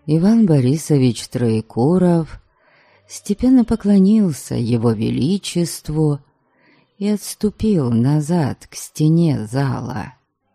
Иван Борисович Троекуров степенно поклонился его величеству и отступил назад к стене зала.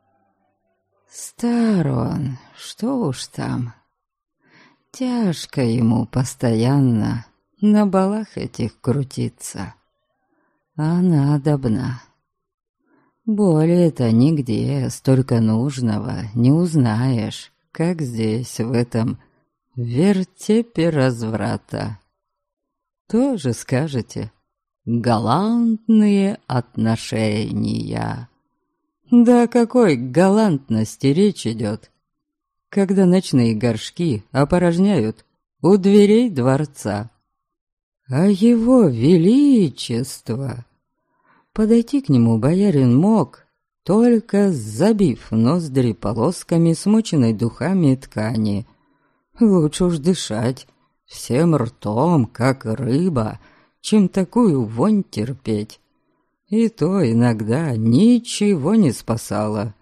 Стар он, что уж там. Тяжко ему постоянно на балах этих крутиться. А надобно. Более-то нигде столько нужного не узнаешь, как здесь, в этом вертепе разврата. Тоже скажете, галантные отношения. Да о какой галантности речь идет, когда ночные горшки опорожняют у дверей дворца. А его величество... Подойти к нему боярин мог, только забив ноздри полосками, смоченной духами ткани. Лучше уж дышать всем ртом, как рыба, чем такую вонь терпеть. И то иногда ничего не спасало.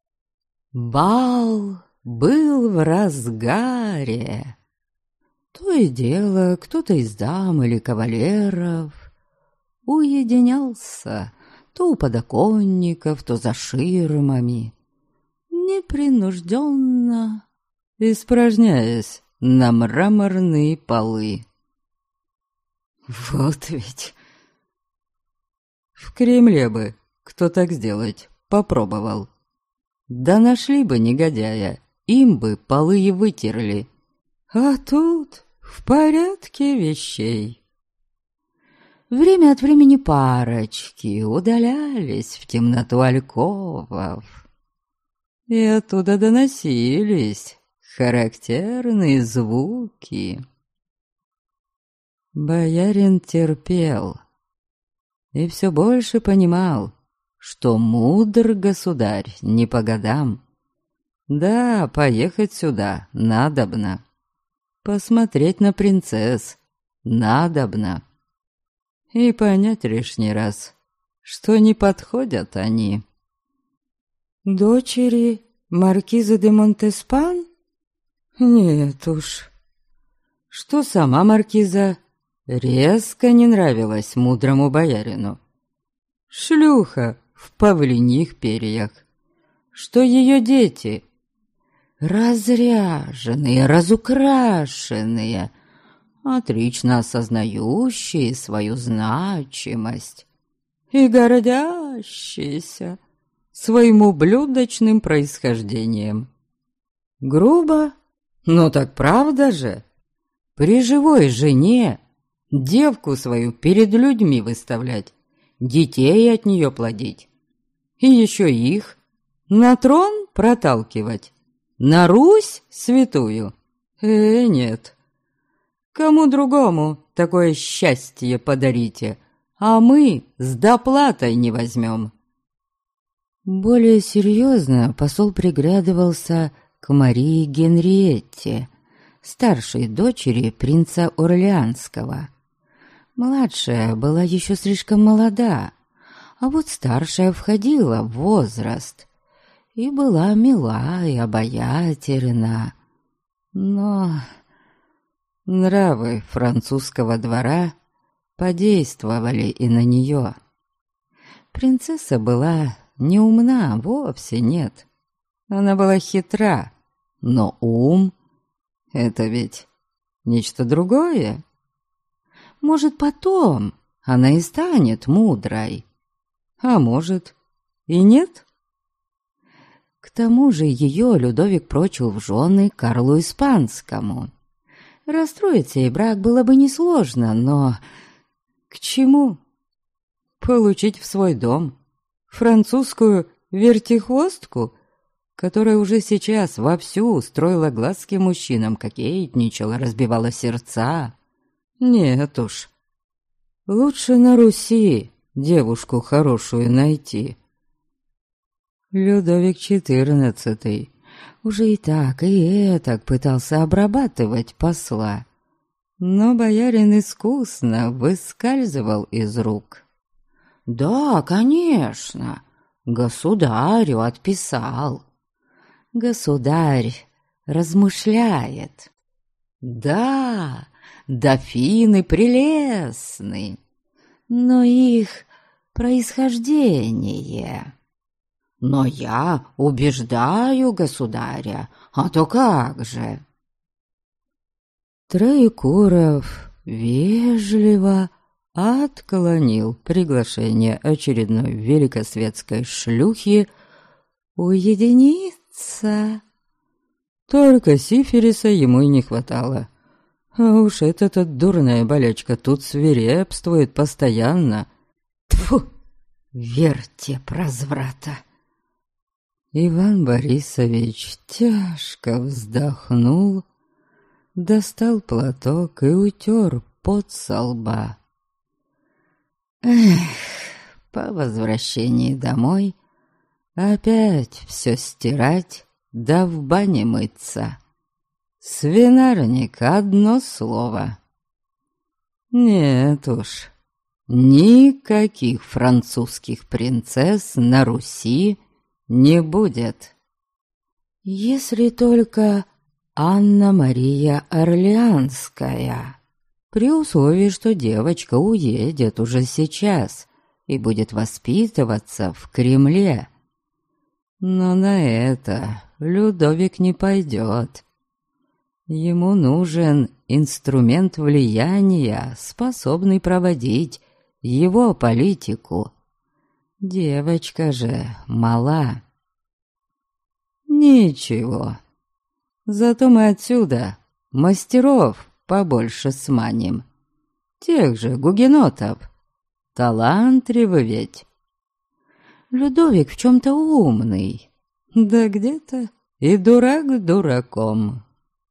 Бал был в разгаре. То и дело, кто-то из дам или кавалеров уединялся то у подоконников, то за ширмами, непринужденно испражняясь на мраморные полы. Вот ведь в Кремле бы кто так сделать попробовал. Да нашли бы негодяя, им бы полы и вытерли. А тут в порядке вещей. Время от времени парочки удалялись в темноту альковов, и оттуда доносились характерные звуки. Боярин терпел и все больше понимал, что мудр государь не по годам. Да, поехать сюда надобно, посмотреть на принцесс надобно. И понять лишний раз, что не подходят они. Дочери маркизы де Монтеспан? Нет уж. Что сама маркиза резко не нравилась мудрому боярину. Шлюха в павлиньих перьях. Что ее дети разряженные, разукрашенные, отлично осознающие свою значимость и гордящиеся своим ублюдочным происхождением. Грубо, но так правда же. При живой жене девку свою перед людьми выставлять, детей от нее плодить, и еще их на трон проталкивать, на Русь святую. Нет. Кому другому такое счастье подарите, а мы с доплатой не возьмем. Более серьезно посол приглядывался к Марии Генриетте, старшей дочери принца Орлеанского. Младшая была еще слишком молода, а вот старшая входила в возраст и была мила и обаятельна. Но нравы французского двора подействовали и на нее. Принцесса была не умна, вовсе нет. Она была хитра, но ум — это ведь нечто другое. Может, потом она и станет мудрой, а может и нет. К тому же ее Людовик прочил в жены Карлу Испанскому. Расстроить сей брак было бы несложно, но к чему? Получить в свой дом французскую вертихвостку, которая уже сейчас вовсю устроила глазки мужчинам, кокетничала, разбивала сердца. Нет уж, лучше на Руси девушку хорошую найти. Людовик XIV уже и так пытался обрабатывать посла, но боярин искусно выскальзывал из рук. Да, конечно, государю отписал. Государь размышляет. Да, дофины прелестны, но их происхождение. Но я убеждаю государя, а то как же? Троекуров вежливо отклонил приглашение очередной великосветской шлюхи уединиться. Только сифилиса ему и не хватало. А уж эта дурная болячка тут свирепствует постоянно. Тьфу, вертеп разврата. Иван Борисович тяжко вздохнул, достал платок и утер пот со лба. Эх, по возвращении домой опять все стирать, да в бане мыться. Свинарник — одно слово. Нет уж, никаких французских принцесс на Руси не будет. Если только Анна-Мария Орлеанская, при условии, что девочка уедет уже сейчас и будет воспитываться в Кремле. Но на это Людовик не пойдет. Ему нужен инструмент влияния, способный проводить его политику. Девочка же мала. Ничего. Зато мы отсюда мастеров побольше сманим. Тех же гугенотов. Талантливы ведь. Людовик в чем-то умный. Да где-то и дурак дураком.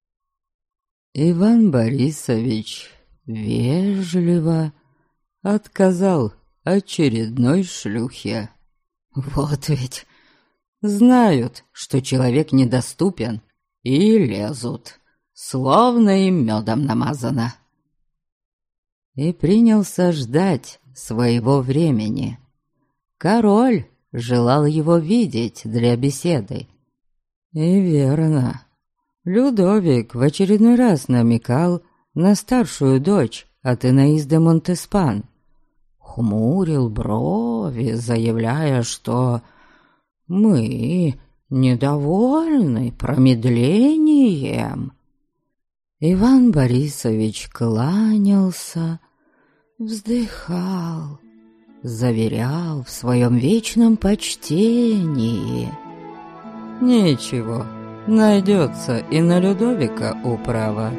Иван Борисович вежливо отказал очередной шлюхе. Вот ведь знают, что человек недоступен, и лезут, словно им медом намазано. И принялся ждать своего времени. Король желал его видеть для беседы. И верно, Людовик в очередной раз намекал на старшую дочь Атенаис де Монтеспан, хмурил брови, заявляя, что мы недовольны промедлением. Иван Борисович кланялся, вздыхал, заверял в своем вечном почтении. Ничего, найдется и на Людовика управа.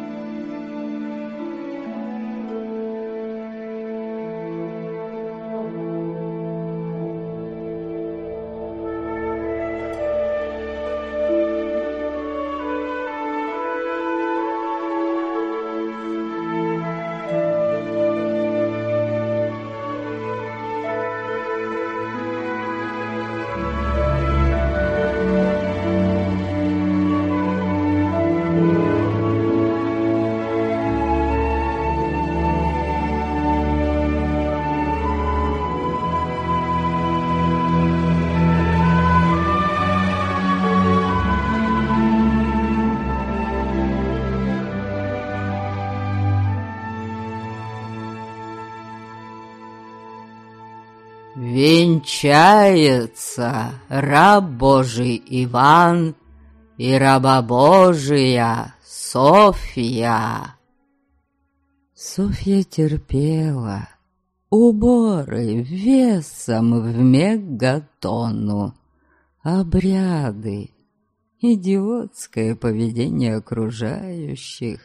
Венчается раб Божий Иван и раба Божия Софья. Софья терпела уборы весом в мегатонну, обряды, идиотское поведение окружающих.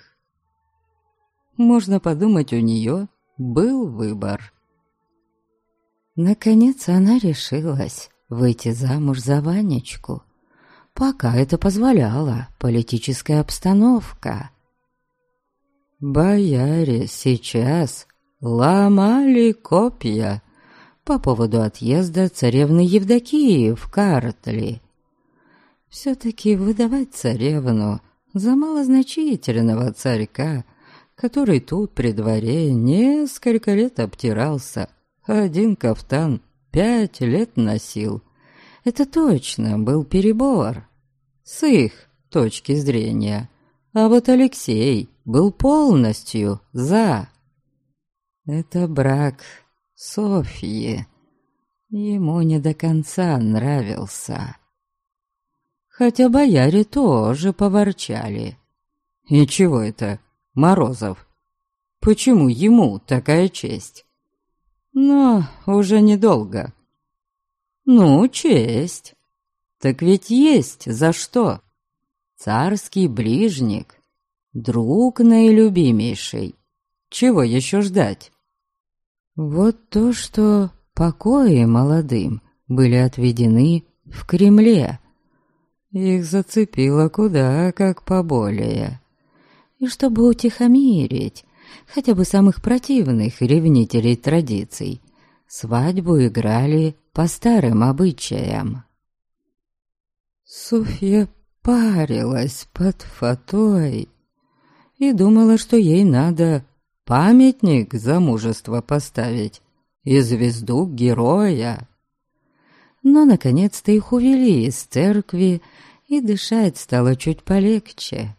Можно подумать, у нее был выбор. Наконец она решилась выйти замуж за Ванечку, пока это позволяла политическая обстановка. Бояре сейчас ломали копья по поводу отъезда царевны Евдокии в Картли. Все-таки выдавать царевну за малозначительного царька, который тут при дворе несколько лет обтирался, один кафтан 5 лет носил, это точно был перебор с их точки зрения. А вот Алексей был полностью за. Это брак Софьи ему не до конца нравился. Хотя бояре тоже поворчали. И чего это, Морозов? Почему ему такая честь? Но уже недолго. Ну, честь. Так ведь есть за что. Царский ближник, друг наилюбимейший. Чего еще ждать? Вот то, что покои молодым были отведены в Кремле, их зацепило куда как поболее. И чтобы утихомирить хотя бы самых противных ревнителей традиций, свадьбу играли по старым обычаям. Софья парилась под фатой и думала, что ей надо памятник за мужество поставить и звезду героя. Но, наконец-то, их увели из церкви, и дышать стало чуть полегче.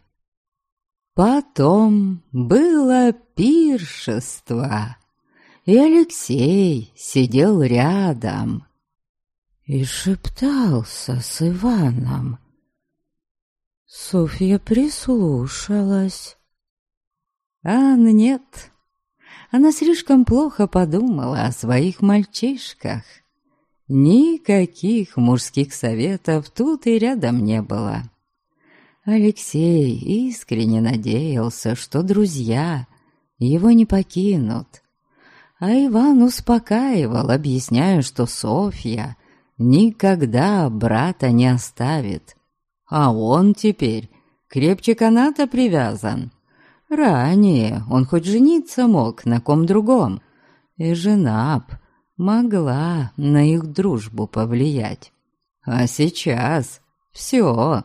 Потом было пиршество, и Алексей сидел рядом и шептался с Иваном. Софья прислушалась. А нет, она слишком плохо подумала о своих мальчишках. Никаких мужских советов тут и рядом не было. Алексей искренне надеялся, что друзья его не покинут. А Иван успокаивал, объясняя, что Софья никогда брата не оставит. А он теперь крепче каната привязан. Ранее он хоть жениться мог на ком другом, и жена б могла на их дружбу повлиять. А сейчас все.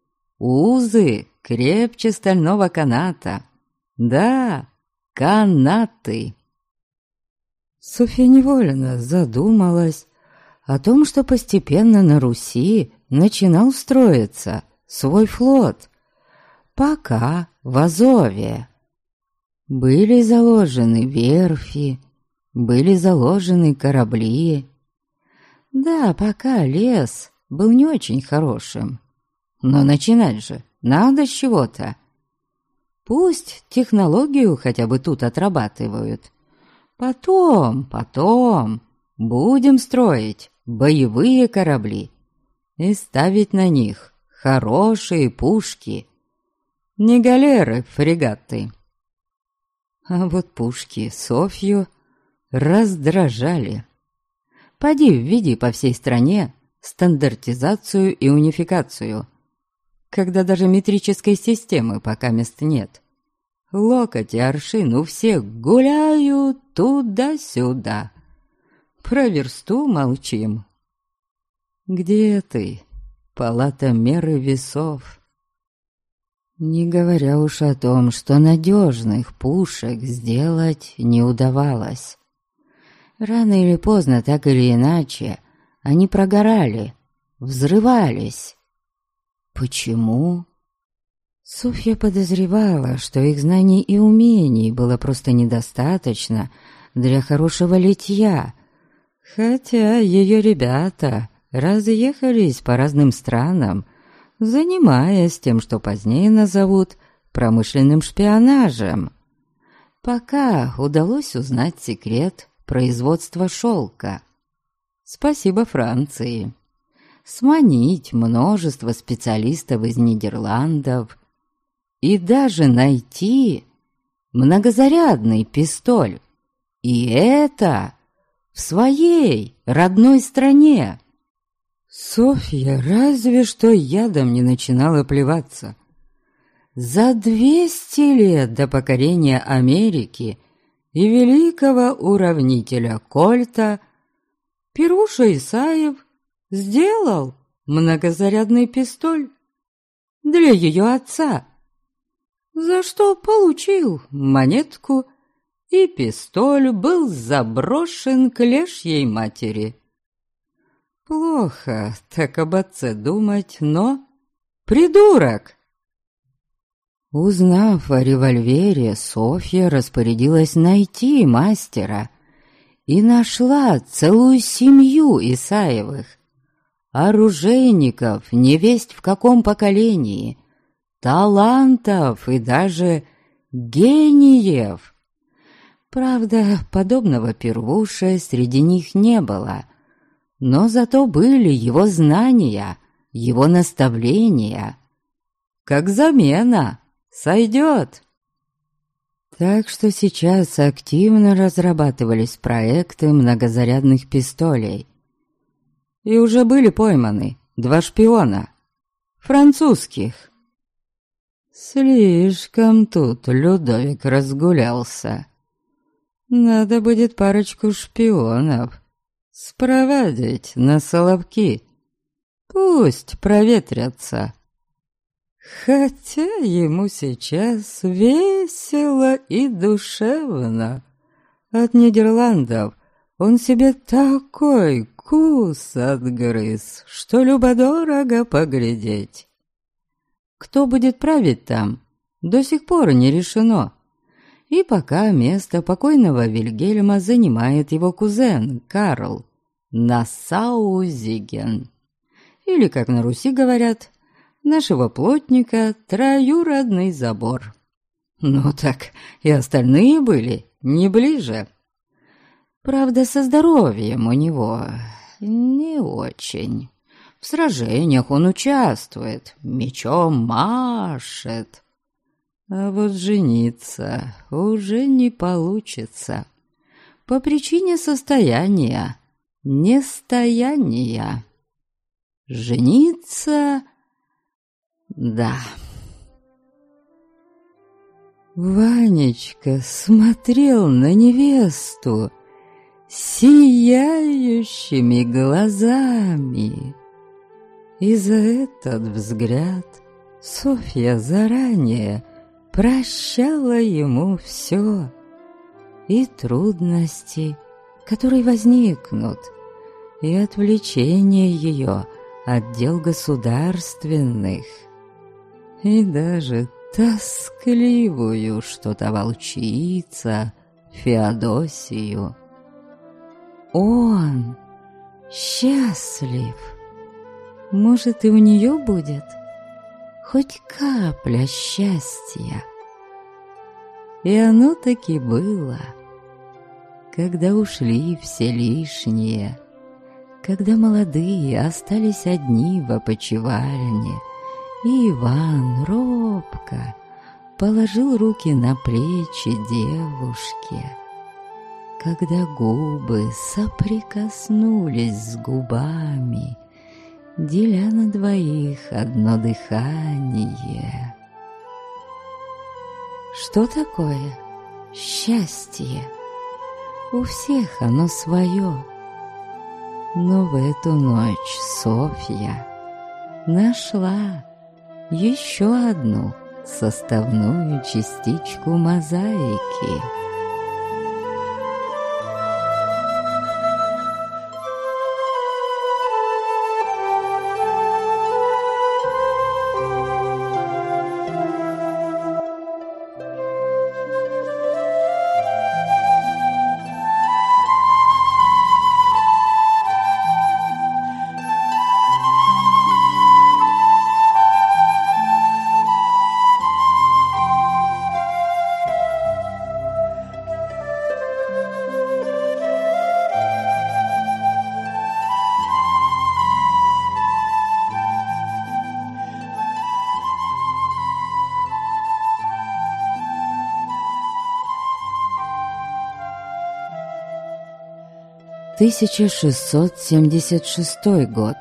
Узы крепче стального каната. Да, канаты. Софья невольно задумалась о том, что постепенно на Руси начинал строиться свой флот, пока в Азове. Были заложены верфи, были заложены корабли. Да, пока лес был не очень хорошим, но начинать же надо с чего-то. Пусть технологию хотя бы тут отрабатывают. Потом будем строить боевые корабли и ставить на них хорошие пушки. Не галеры, фрегаты. А вот пушки Софью раздражали. Поди введи по всей стране стандартизацию и унификацию, когда даже метрической системы пока мест нет. Локоть и аршин у всех гуляют туда-сюда. Про версту молчим. Где ты, палата меры весов? Не говоря уж о том, что надежных пушек сделать не удавалось. Рано или поздно, так или иначе, они прогорали, взрывались. Почему? Софья подозревала, что их знаний и умений было просто недостаточно для хорошего литья, хотя ее ребята разъехались по разным странам, занимаясь тем, что позднее назовут промышленным шпионажем. Пока удалось узнать секрет производства шелка. Спасибо Франции. Сманить множество специалистов из Нидерландов и даже найти многозарядный пистоль. И это в своей родной стране. Софья разве что ядом не начинала плеваться. За 200 лет до покорения Америки и великого уравнителя Кольта Перуша Исаев сделал многозарядный пистоль для ее отца, за что получил монетку, и пистоль был заброшен к лешьей матери. Плохо так об отце думать, но придурок. Узнав о револьвере, Софья распорядилась найти мастера и нашла целую семью Исаевых, оружейников невесть в каком поколении, талантов и даже гениев. Правда, подобного первуша среди них не было, но зато были его знания, его наставления. Как замена сойдет. Так что сейчас активно разрабатывались проекты многозарядных пистолей. И уже были пойманы 2 шпиона, французских. Слишком тут Людовик разгулялся. Надо будет парочку шпионов спровадить на Соловки. Пусть проветрятся. Хотя ему сейчас весело и душевно. От Нидерландов он себе такой кус отгрыз, что любо-дорого поглядеть. Кто будет править там, до сих пор не решено. И пока место покойного Вильгельма занимает его кузен Карл Нассау-Зиген. Или, как на Руси говорят, нашего плотника троюродный забор. Ну так и остальные были не ближе. Правда, со здоровьем у него не очень. В сражениях он участвует, мечом машет. А вот жениться уже не получится. По причине состояния, нестояния. Жениться... да. Ванечка смотрел на невесту сияющими глазами. И за этот взгляд Софья заранее прощала ему все. И трудности, которые возникнут, и отвлечение ее от дел государственных, и даже тоскливую что-то волчица Феодосию. Он счастлив. Может, и у нее будет хоть капля счастья. И оно таки было, когда ушли все лишние, когда молодые остались одни в опочивальне, и Иван робко положил руки на плечи девушки, когда губы соприкоснулись с губами, деля на двоих одно дыхание. Что такое счастье? У всех оно свое. Но в эту ночь Софья нашла еще одну составную частичку мозаики. «1676 год.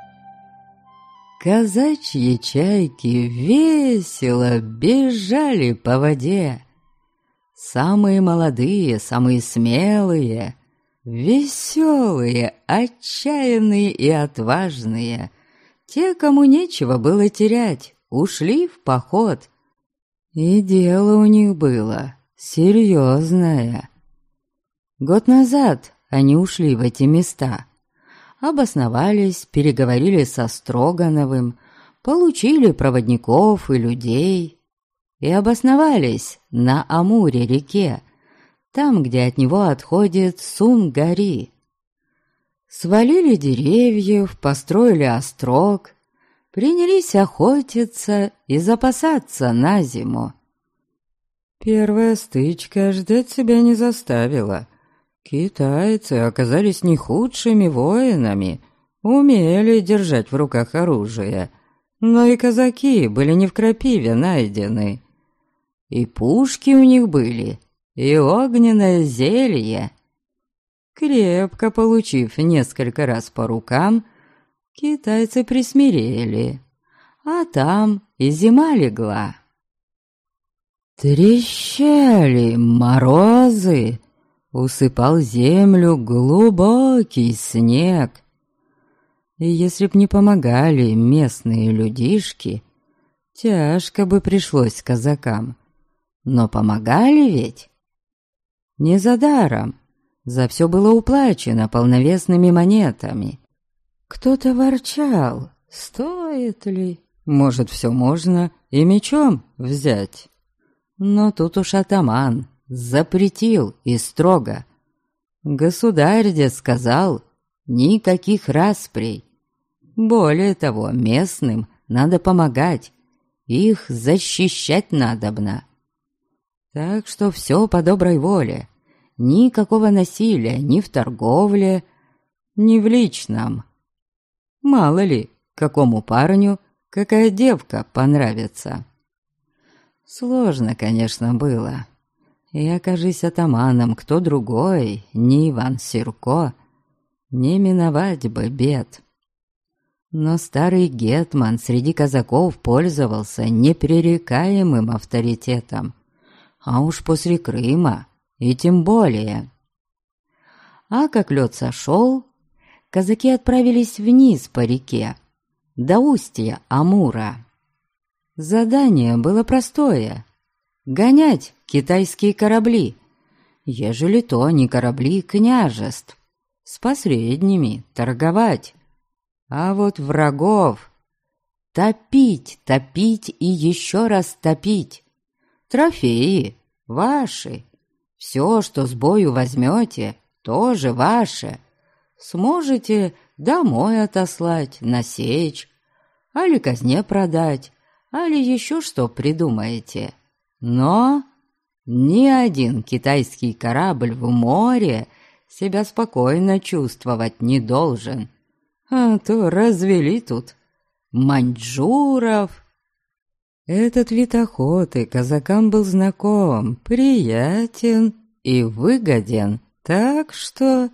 Казачьи чайки весело бежали по воде. Самые молодые, самые смелые, веселые, отчаянные и отважные, те, кому нечего было терять, ушли в поход. И дело у них было серьезное. Год назад они ушли в эти места, обосновались, переговорили со Строгановым, получили проводников и людей. и обосновались на Амуре-реке, там, где от него отходит Сунгари. Свалили деревьев, построили острог, принялись охотиться и запасаться на зиму. Первая стычка ждать себя не заставила. Китайцы оказались не худшими воинами, умели держать в руках оружие, но и казаки были не в крапиве найдены. И пушки у них были, и огненное зелье. Крепко получив несколько раз по рукам, китайцы присмирели, а там и зима легла. Трещали морозы, усыпал землю глубокий снег. И если б не помогали местные людишки, тяжко бы пришлось казакам. Но помогали ведь? Не за даром, за все было уплачено полновесными монетами. Кто-то ворчал, стоит ли, может, все можно и мечом взять. Но тут уж атаман запретил и строго. Государь, дед, сказал, никаких расприй. Более того, местным надо помогать, их защищать надобно. Так что все по доброй воле, никакого насилия ни в торговле, ни в личном. Мало ли, какому парню какая девка понравится. Сложно, конечно, было. И окажись атаманом кто другой, не Иван Сирко, не миновать бы бед. Но старый гетман среди казаков пользовался непререкаемым авторитетом, а уж после Крыма и тем более. А как лед сошел, казаки отправились вниз по реке, до устья Амура. Задание было простое — гонять китайские корабли, ежели то не корабли княжеств, с посредними торговать. А вот врагов топить, топить и еще раз топить. Трофеи ваши. Все, что с бою возьмете, тоже ваше. Сможете домой отослать, насечь, али казне продать, али еще что придумаете. Но ни один китайский корабль в море себя спокойно чувствовать не должен. А то развели тут маньчжуров. Этот вид охоты казакам был знаком, приятен и выгоден, так что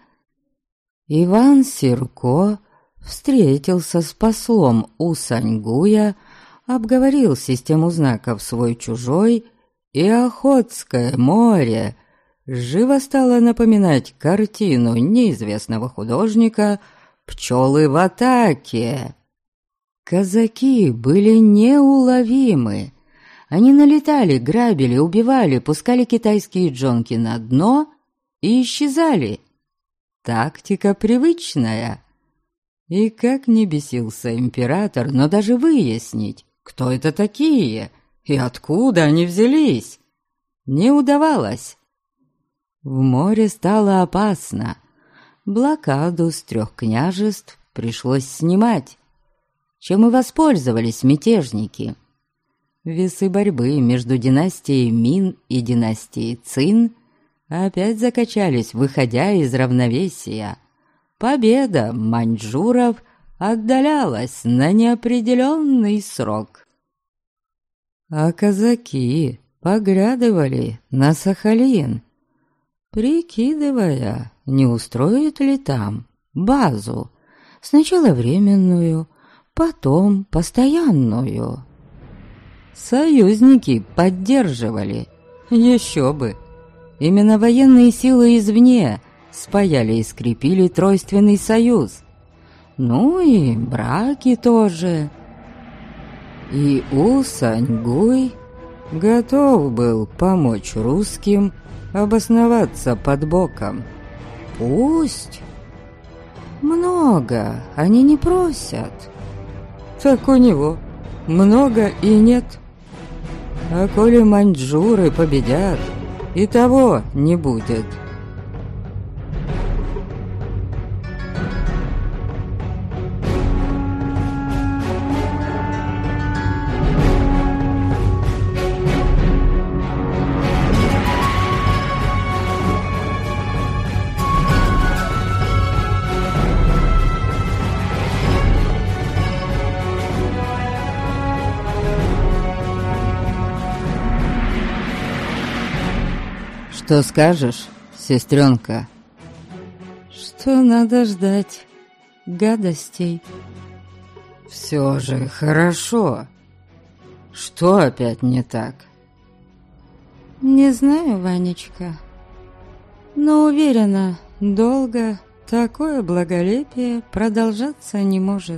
Иван Сирко встретился с послом у Саньгуя, обговорил систему знаков свой-чужой, и Охотское море живо стало напоминать картину неизвестного художника «Пчелы в атаке». Казаки были неуловимы. Они налетали, грабили, убивали, пускали китайские джонки на дно и исчезали. Тактика привычная. И как не бесился император, но даже выяснить, кто это такие и откуда они взялись, не удавалось. В море стало опасно. Блокаду с 3 княжеств пришлось снимать, чем и воспользовались мятежники. Весы борьбы между династией Мин и династией Цин опять закачались, выходя из равновесия. Победа маньчжуров отдалялась на неопределенный срок. А казаки поглядывали на Сахалин, прикидывая, не устроит ли там базу, сначала временную, потом постоянную. Союзники поддерживали, еще бы. Именно военные силы извне спаяли и скрепили тройственный союз. Ну и браки тоже. И У-Саньгуй готов был помочь русским обосноваться под боком. Пусть. Много они не просят. Так у него много и нет. А коли маньчжуры победят, и того не будет. Что скажешь, сестренка? Что надо ждать гадостей. Все же хорошо. Что опять не так? Не знаю, Ванечка, но уверена, долго такое благолепие продолжаться не может.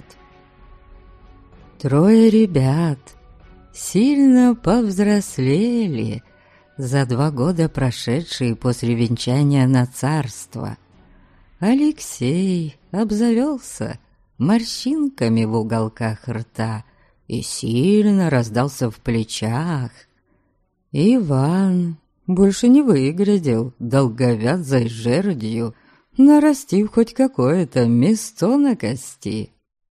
Трое ребят сильно повзрослели за 2 года, прошедшие после венчания на царство. Алексей обзавелся морщинками в уголках рта и сильно раздался в плечах. Иван больше не выглядел долговязой жердью, нарастив хоть какое-то место на кости.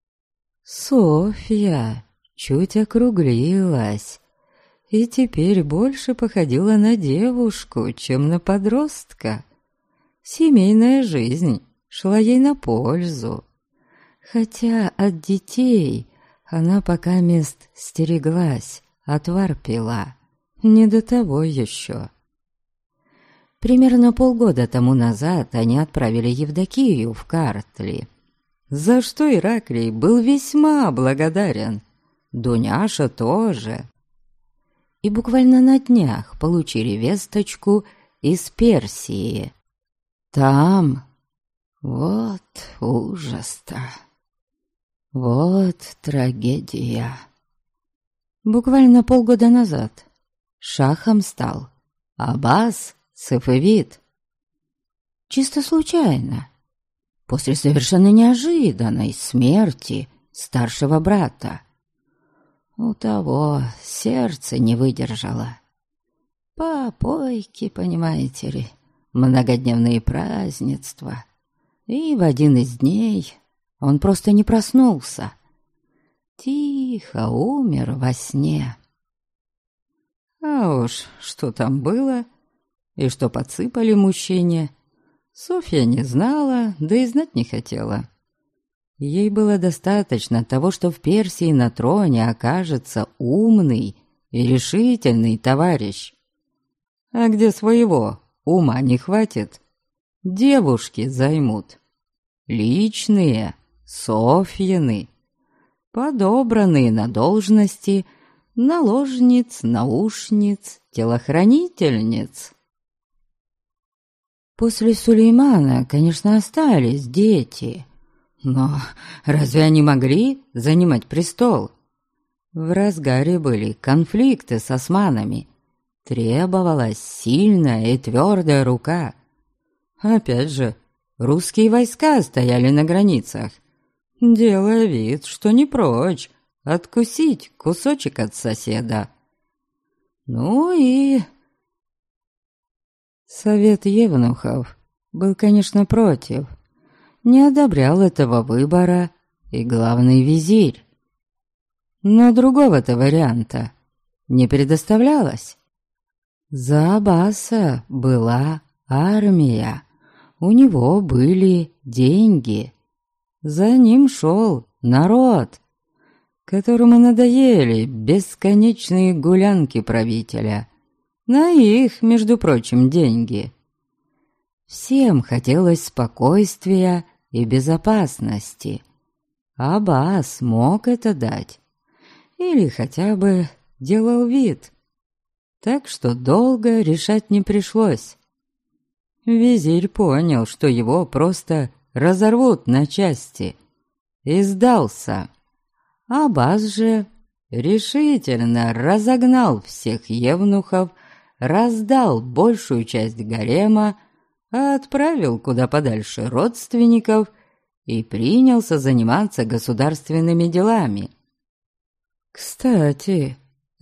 Софья чуть округлилась и теперь больше походила на девушку, чем на подростка. Семейная жизнь шла ей на пользу, хотя от детей она покамест стереглась, отвар пила, не до того еще. Примерно полгода тому назад они отправили Евдокию в Картли, за что Ираклий был весьма благодарен, Дуняша тоже. И буквально на днях получили весточку из Персии. Там вот ужас-то, вот трагедия. Буквально полгода назад шахом стал Аббас Сафавид. Чисто случайно, после совершенно неожиданной смерти старшего брата. У того сердце не выдержало. Попойки, понимаете ли, многодневные празднества. И в один из дней он просто не проснулся. Тихо умер во сне. А уж что там было и что подсыпали мужчине, Софья не знала, да и знать не хотела. Ей было достаточно того, что в Персии на троне окажется умный и решительный товарищ. А где своего ума не хватит, девушки займут. Личные, Софьины, подобранные на должности наложниц, наушниц, телохранительниц. После Сулеймана, конечно, остались дети, но разве они могли занимать престол? В разгаре были конфликты с османами. Требовалась сильная и твердая рука. Опять же, русские войска стояли на границах, делая вид, что не прочь откусить кусочек от соседа. Ну и совет евнухов был, конечно, против. Не одобрял этого выбора и главный визирь. Но другого-то варианта не предоставлялось. За Аббаса была армия, у него были деньги. За ним шел народ, которому надоели бесконечные гулянки правителя. На их, между прочим, деньги. Всем хотелось спокойствия и безопасности. Аббас мог это дать. Или хотя бы делал вид. Так что долго решать не пришлось. Визирь понял, что его просто разорвут на части, и сдался. Аббас же решительно разогнал всех евнухов, раздал большую часть гарема, отправил куда подальше родственников и принялся заниматься государственными делами. Кстати,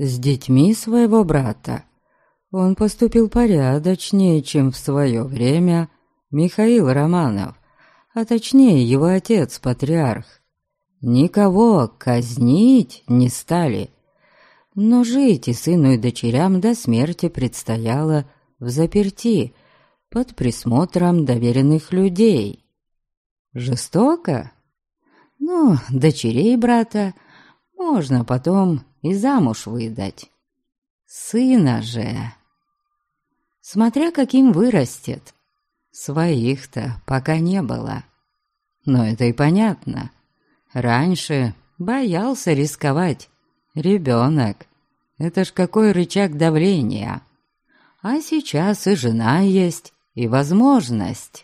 С детьми своего брата он поступил порядочнее, чем в свое время Михаил Романов, а точнее его отец-патриарх. Никого казнить не стали, но жить и сыну, и дочерям до смерти предстояло взаперти под присмотром доверенных людей. Жестоко? Ну, дочерей брата можно потом и замуж выдать. Сына же, смотря каким вырастет, своих-то пока не было. Но это и понятно. Раньше боялся рисковать. Ребенок — это ж какой рычаг давления. А сейчас и жена есть, и возможность.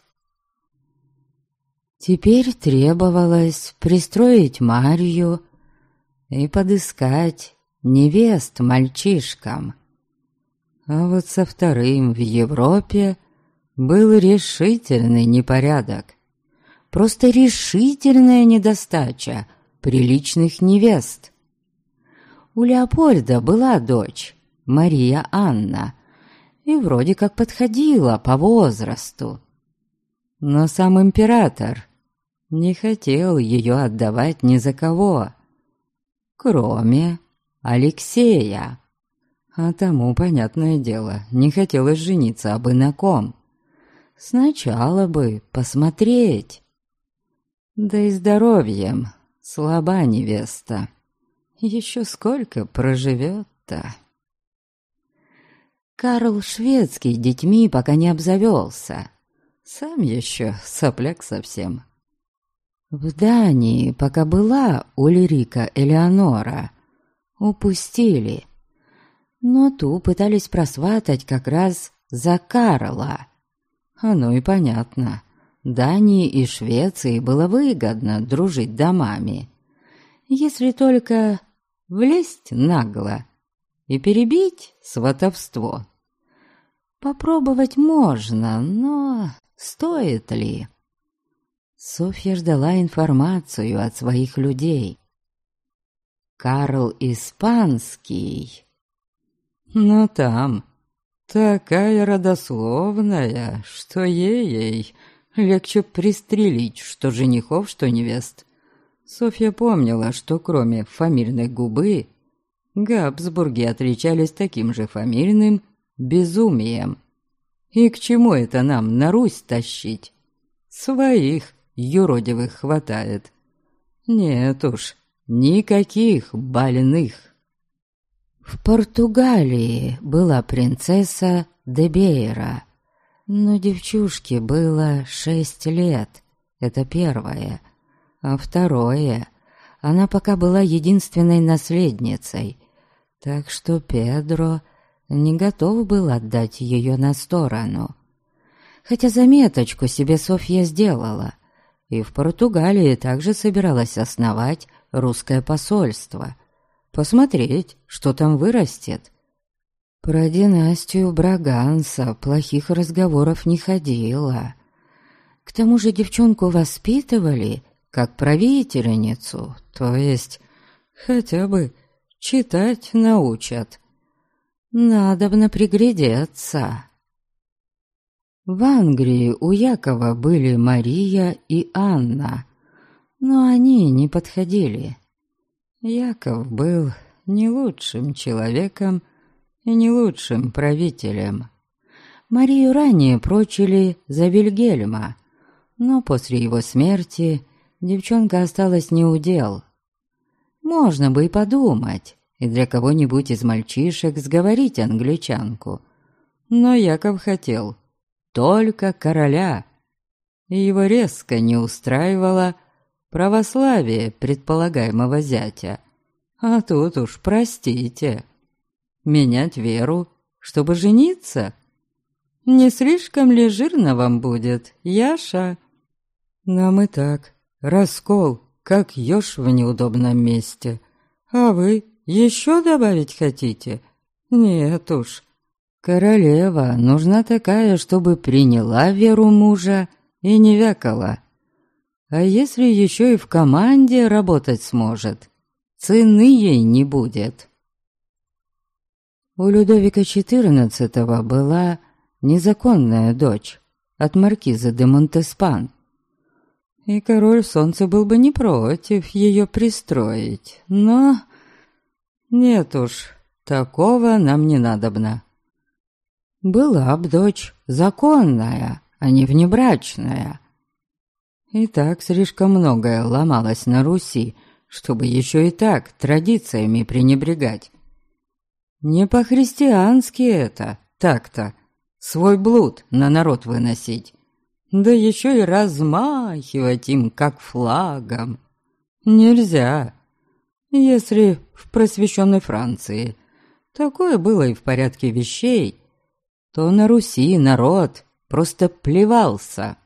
Теперь требовалось пристроить Марью и подыскать невест мальчишкам. А вот со вторым в Европе был решительный непорядок. Просто решительная недостача приличных невест. У Леопольда была дочь, Мария Анна, и вроде как подходила по возрасту. Но сам император не хотел ее отдавать ни за кого, кроме Алексея. А тому, понятное дело, не хотелось жениться абы на ком. Сначала бы посмотреть. Да и здоровьем слаба невеста. Еще сколько проживет-то? Карл Шведский детьми пока не обзавелся. Сам еще сопляк совсем. В Дании, пока была Ульрика Элеонора, упустили. Но ту пытались просватать как раз за Карла. Оно и понятно. Дании и Швеции было выгодно дружить домами. Если только влезть нагло и перебить сватовство. Попробовать можно, но стоит ли? Софья ждала информацию от своих людей. Карл Испанский. Но там такая родословная, что ей легче пристрелить что женихов, что невест. Софья помнила, что кроме фамильной губы, Габсбурги отличались таким же фамильным безумием. И к чему это нам на Русь тащить? Своих юродивых хватает. Нет уж, никаких больных. В Португалии была принцесса де Бейра, но девчушке было 6 лет, это первое. А второе, она пока была единственной наследницей, так что Педро не готов был отдать ее на сторону. Хотя заметочку себе Софья сделала, и в Португалии также собиралась основать русское посольство, посмотреть, что там вырастет. Про династию Браганса плохих разговоров не ходило. К тому же девчонку воспитывали как правительницу, то есть хотя бы читать научат. Надобно приглядеться. В Англии у Якова были Мария и Анна, но они не подходили. Яков был не лучшим человеком и не лучшим правителем. Марию ранее прочили за Вильгельма, но после его смерти девчонка осталась неудел. Можно бы и подумать, и для кого-нибудь из мальчишек сговорить англичанку. Но Яков хотел только короля, и его резко не устраивало православие предполагаемого зятя. А тут уж, простите, менять веру, чтобы жениться? Не слишком ли жирно вам будет, Яша? Нам и так раскол, как еж в неудобном месте. А вы еще добавить хотите? Нет уж. Королева нужна такая, чтобы приняла веру мужа и не вякала. А если еще и в команде работать сможет, цены ей не будет. У Людовика XIV была незаконная дочь от маркиза де Монтеспан, и король Солнца был бы не против ее пристроить, но... Нет уж, такого нам не надобно. Была б дочь законная, а не внебрачная. И так слишком многое ломалось на Руси, чтобы еще и так традициями пренебрегать. Не по-христиански это, так-то, свой блуд на народ выносить, да еще и размахивать им, как флагом. Нельзя, если в просвещенной Франции такое было и в порядке вещей, то на Руси народ просто плевался.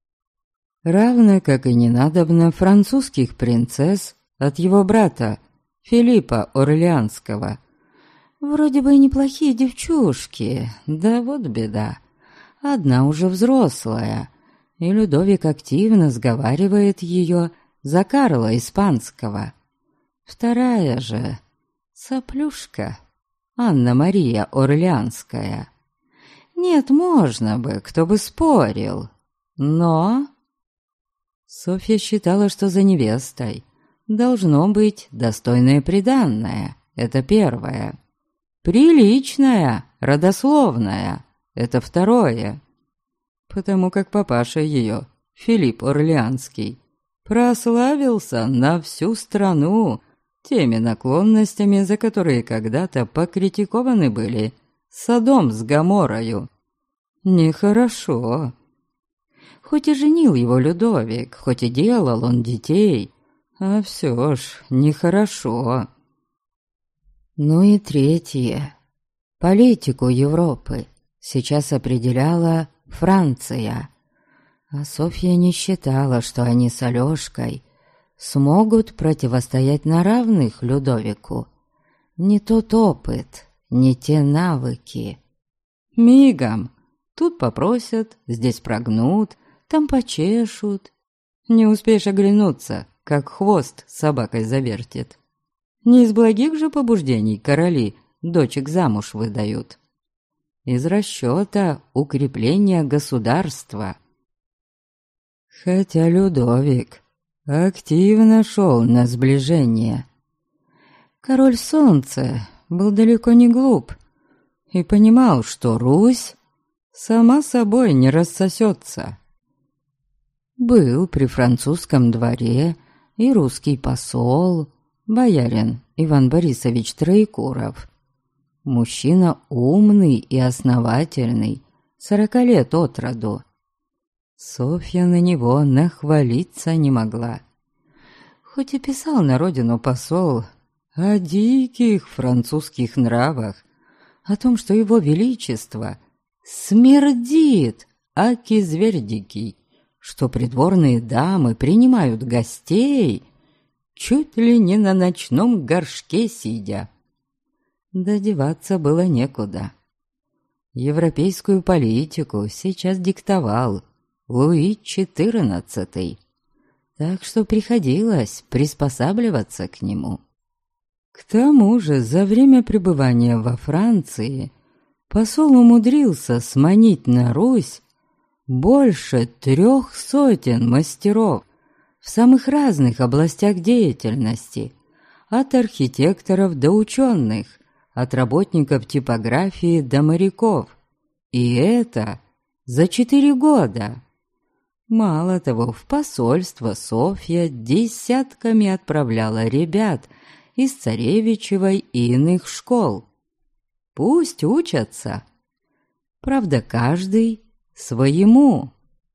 Равно как и не надобно французских принцесс от его брата Филиппа Орлеанского. Вроде бы и неплохие девчушки, да вот беда. Одна уже взрослая, и Людовик активно сговаривает ее за Карла Испанского. Вторая же соплюшка Анна-Мария Орлеанская. Нет, можно бы, кто бы спорил, но... Софья считала, что за невестой должно быть достойное приданное, это первое. Приличное, родословное, это второе. Потому как папаша ее, Филипп Орлеанский, прославился на всю страну теми наклонностями, за которые когда-то покритикованы были Содом с Гоморрою. Нехорошо. Хоть и женил его Людовик, хоть и делал он детей, а все ж нехорошо. Ну и третье. Политику Европы сейчас определяла Франция, а Софья не считала, что они с Алёшкой смогут противостоять на равных Людовику. Не тот опыт, не те навыки. Мигом тут попросят, здесь прогнут, там почешут. Не успеешь оглянуться, как хвост собакой завертит. Не из благих же побуждений короли дочек замуж выдают. Из расчета укрепления государства. Хотя Людовик активно шел на сближение. Король Солнца был далеко не глуп и понимал, что Русь сама собой не рассосется. Был при французском дворе и русский посол, боярин Иван Борисович Троекуров. Мужчина умный и основательный, 40 лет от роду. Софья на него нахвалиться не могла. Хоть и писал на родину посол о диких французских нравах, о том, что его величество смердит, аки зверь дикий, что придворные дамы принимают гостей чуть ли не на ночном горшке сидя. Додеваться было некуда. Европейскую политику сейчас диктовал Луи XIV, так что приходилось приспосабливаться к нему. К тому же за время пребывания во Франции посол умудрился сманить на Русь больше 300 мастеров в самых разных областях деятельности, от архитекторов до ученых, от работников типографии до моряков. И это за 4 года. Мало того, в посольство Софья десятками отправляла ребят из царевичевой и иных школ. Пусть учатся. Правда, каждый своему.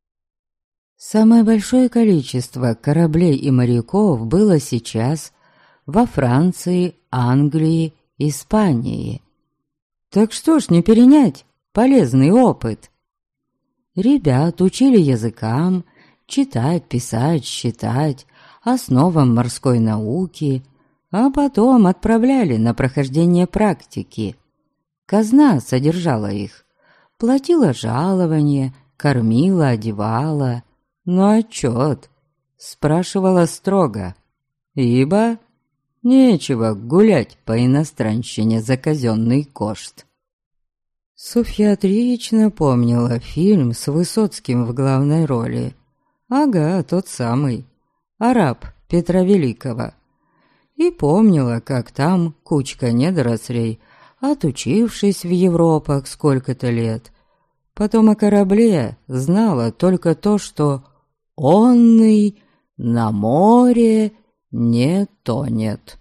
Самое большое количество кораблей и моряков было сейчас во Франции, Англии, Испании. Так что ж не перенять полезный опыт? Ребят учили языкам, читать, писать, считать, основам морской науки, а потом отправляли на прохождение практики. Казна содержала их, платила жалование, кормила, одевала, но отчет спрашивала строго, ибо Нечего гулять по иностранщине за казенный кошт. Софья отлично помнила фильм с Высоцким в главной роли. Ага, тот самый, «Араб» Петра Великого. И помнила, как там кучка недорослей, отучившись в Европах сколько-то лет, потом о корабле знала только то, что «онный на море не тонет».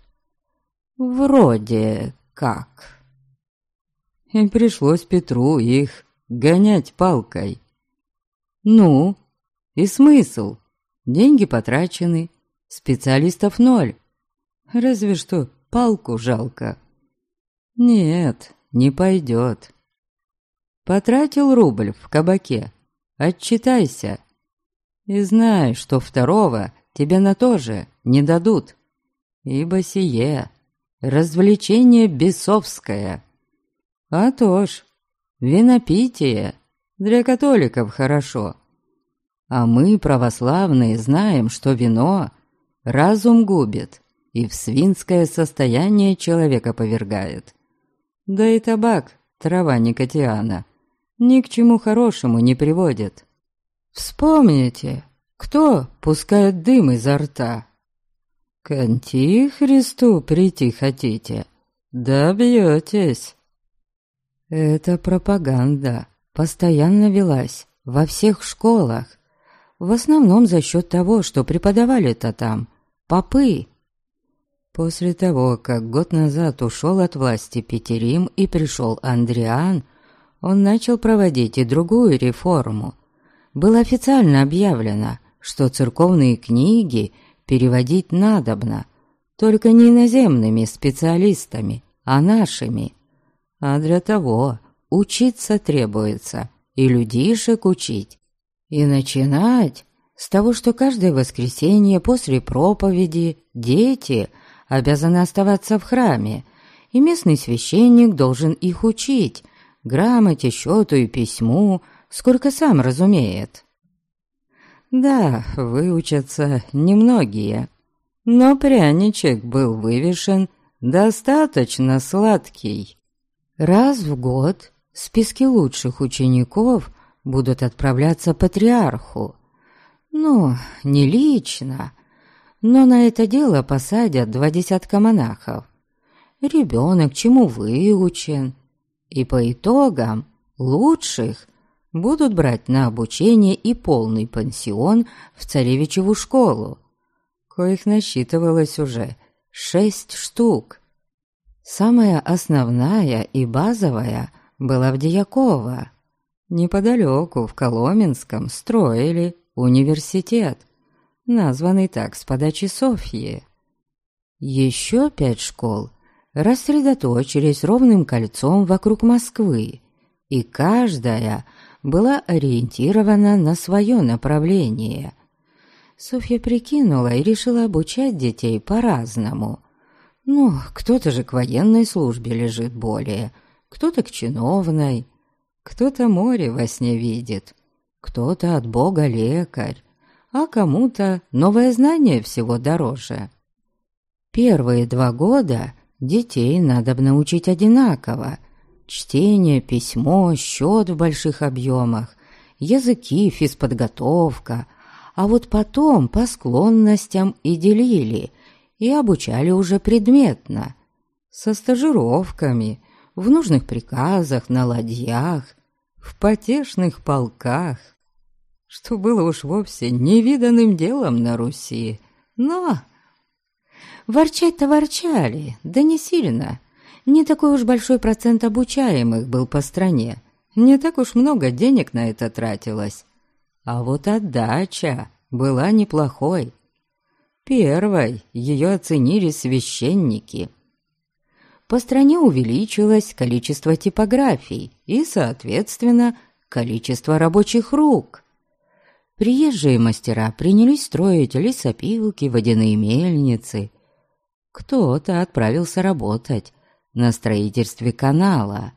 Вроде как. И пришлось Петру их гонять палкой. Ну, и смысл? Деньги потрачены, специалистов ноль. Разве что палку жалко. Нет, не пойдет. Потратил рубль в кабаке, отчитайся. И знай, что второго тебе на то же не дадут, ибо сие развлечение бесовское. А то ж, винопитие для католиков хорошо. А мы, православные, знаем, что вино разум губит и в свинское состояние человека повергает. Да и табак, трава никотиана, ни к чему хорошему не приводит. Вспомните, кто пускает дым изо рта? К антихристу прийти хотите? Добьетесь. Эта пропаганда постоянно велась во всех школах, в основном за счет того, что преподавали-то там попы. После того, как год назад ушел от власти Петерим и пришел Андриан, он начал проводить и другую реформу. Было официально объявлено, что церковные книги переводить надобно, только не иноземными специалистами, а нашими. А для того учиться требуется, и людишек учить. И начинать с того, что каждое воскресенье после проповеди дети обязаны оставаться в храме, и местный священник должен их учить грамоте, счету и письму, сколько сам разумеет. Да, выучатся немногие, но пряничек был вывешен достаточно сладкий. Раз в год списки лучших учеников будут отправляться патриарху. Ну, не лично, но на это дело посадят 20 монахов. Ребенок чему выучен, и по итогам лучших будут брать на обучение и полный пансион в царевичеву школу, коих насчитывалось уже 6 штук. Самая основная и базовая была в Дьяково. Неподалеку, в Коломенском, строили университет, названный так с подачи Софьи. Еще 5 школ рассредоточились ровным кольцом вокруг Москвы, и каждая была ориентирована на свое направление. Софья прикинула и решила обучать детей по-разному. Ну, кто-то же к военной службе лежит более, кто-то к чиновной, кто-то море во сне видит, кто-то от Бога лекарь, а кому-то новое знание всего дороже. Первые 2 года детей надобно учить одинаково: чтение, письмо, счет в больших объемах, языки, физподготовка, а вот потом по склонностям и делили, и обучали уже предметно, со стажировками, в нужных приказах, на ладьях, в потешных полках, что было уж вовсе невиданным делом на Руси. Но ворчать-то ворчали, да не сильно. Не такой уж большой процент обучаемых был по стране, не так уж много денег на это тратилось. А вот отдача была неплохой. Первой ее оценили священники. По стране увеличилось количество типографий и, соответственно, количество рабочих рук. Приезжие мастера принялись строить лесопилки, водяные мельницы. Кто-то отправился работать на строительстве канала.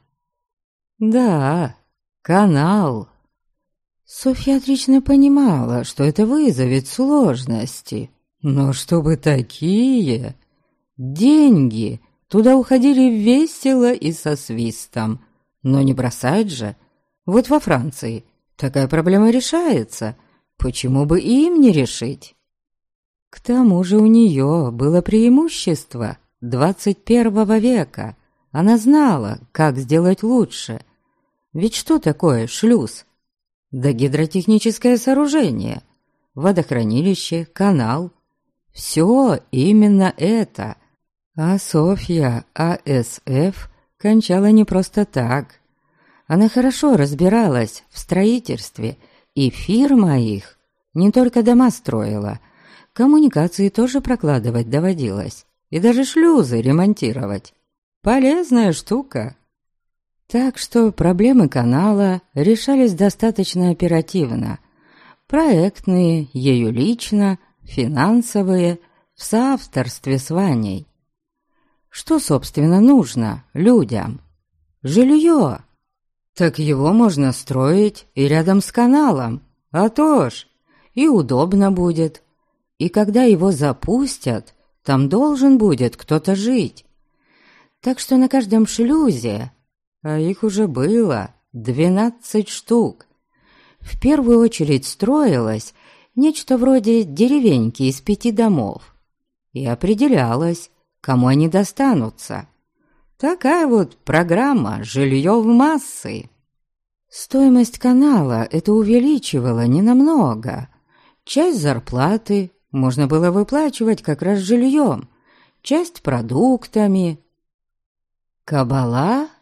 Да, канал. Софья отлично понимала, что это вызовет сложности. Но чтобы такие, деньги туда уходили весело и со свистом. Но не бросать же. Вот во Франции такая проблема решается. Почему бы и им не решить? К тому же у нее было преимущество 21 века. Она знала, как сделать лучше. Ведь что такое шлюз? Да гидротехническое сооружение, водохранилище, канал. Все именно это. А Софья А.С.Ф. кончала не просто так. Она хорошо разбиралась в строительстве, и фирма их не только дома строила, коммуникации тоже прокладывать доводилось, и даже шлюзы ремонтировать. Полезная штука. Так что проблемы канала решались достаточно оперативно. Проектные, ею лично, финансовые, в соавторстве с Ваней. Что, собственно, нужно людям? Жилье. Так его можно строить и рядом с каналом. А то ж, и удобно будет. И когда его запустят, там должен будет кто-то жить. Так что на каждом шлюзе, а их уже было 12 штук, в первую очередь строилось нечто вроде деревеньки из 5 домов. И определялось, кому они достанутся. Такая вот программа «Жилье в массы». Стоимость канала это увеличивало ненамного. Часть зарплаты можно было выплачивать как раз жильем, часть продуктами. Кабала?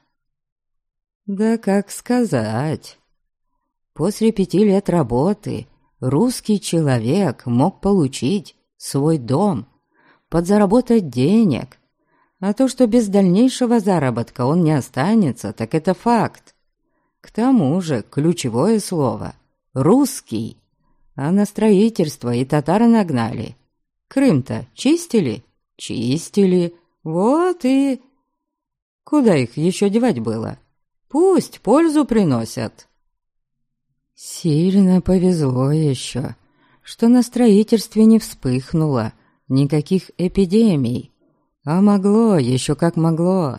Да как сказать. После 5 лет работы русский человек мог получить свой дом, подзаработать денег. А то, что без дальнейшего заработка он не останется, так это факт. К тому же ключевое слово «русский». А на строительство и татары нагнали. Крым-то чистили? Чистили. Вот и... Куда их еще девать было? Пусть пользу приносят. Сильно повезло еще, что на строительстве не вспыхнуло никаких эпидемий. А могло, еще как могло.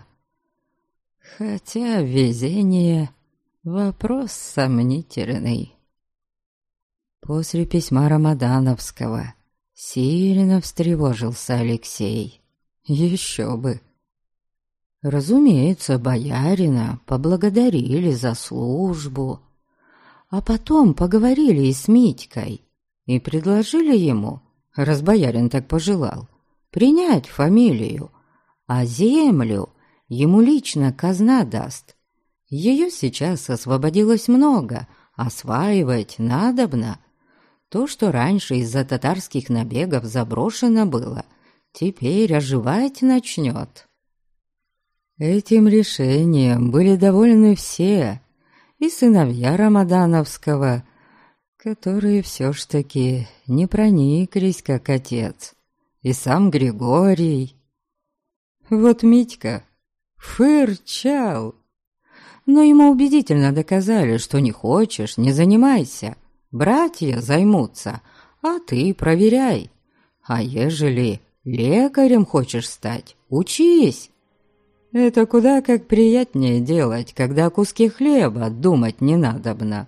Хотя везение — вопрос сомнительный. После письма Рамадановского сильно встревожился Алексей. Еще бы. Разумеется, боярина поблагодарили за службу, а потом поговорили и с Митькой и предложили ему, раз боярин так пожелал, принять фамилию, а землю ему лично казна даст. Ее сейчас освободилось много, осваивать надобно. То, что раньше из-за татарских набегов заброшено было, теперь оживать начнет. Этим решением были довольны все, и сыновья Рамадановского, которые все ж таки не прониклись, как отец, и сам Григорий. Вот Митька фырчал, но ему убедительно доказали, что не хочешь, не занимайся, братья займутся, а ты проверяй. А ежели лекарем хочешь стать, учись. Это куда как приятнее делать, когда о куске хлеба думать не надобно.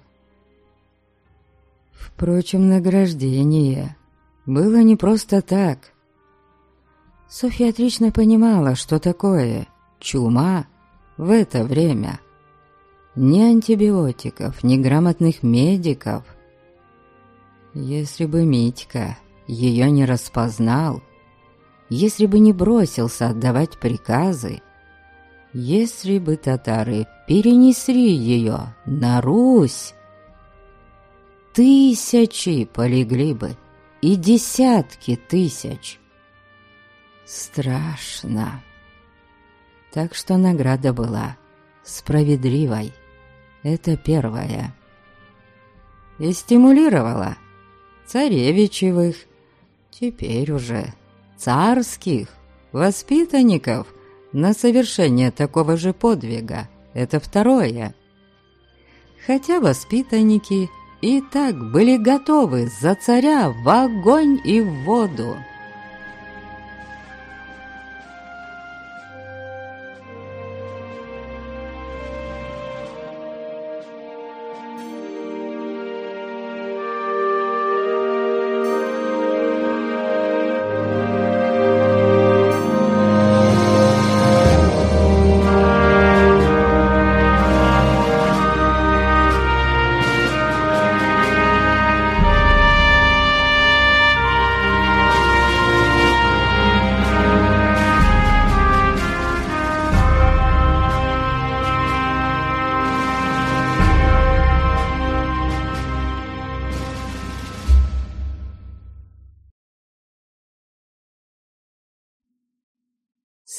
Впрочем, награждение было не просто так. Софья отлично понимала, что такое чума в это время. Ни антибиотиков, ни грамотных медиков. Если бы Митька ее не распознал, если бы не бросился отдавать приказы, если бы татары перенесли ее на Русь, тысячи полегли бы, и десятки тысяч. Страшно. Так что награда была справедливой. Это первое. И стимулировала царевичевых, теперь уже царских воспитанников на совершение такого же подвига. Это второе. Хотя воспитанники и так были готовы за царя в огонь и в воду.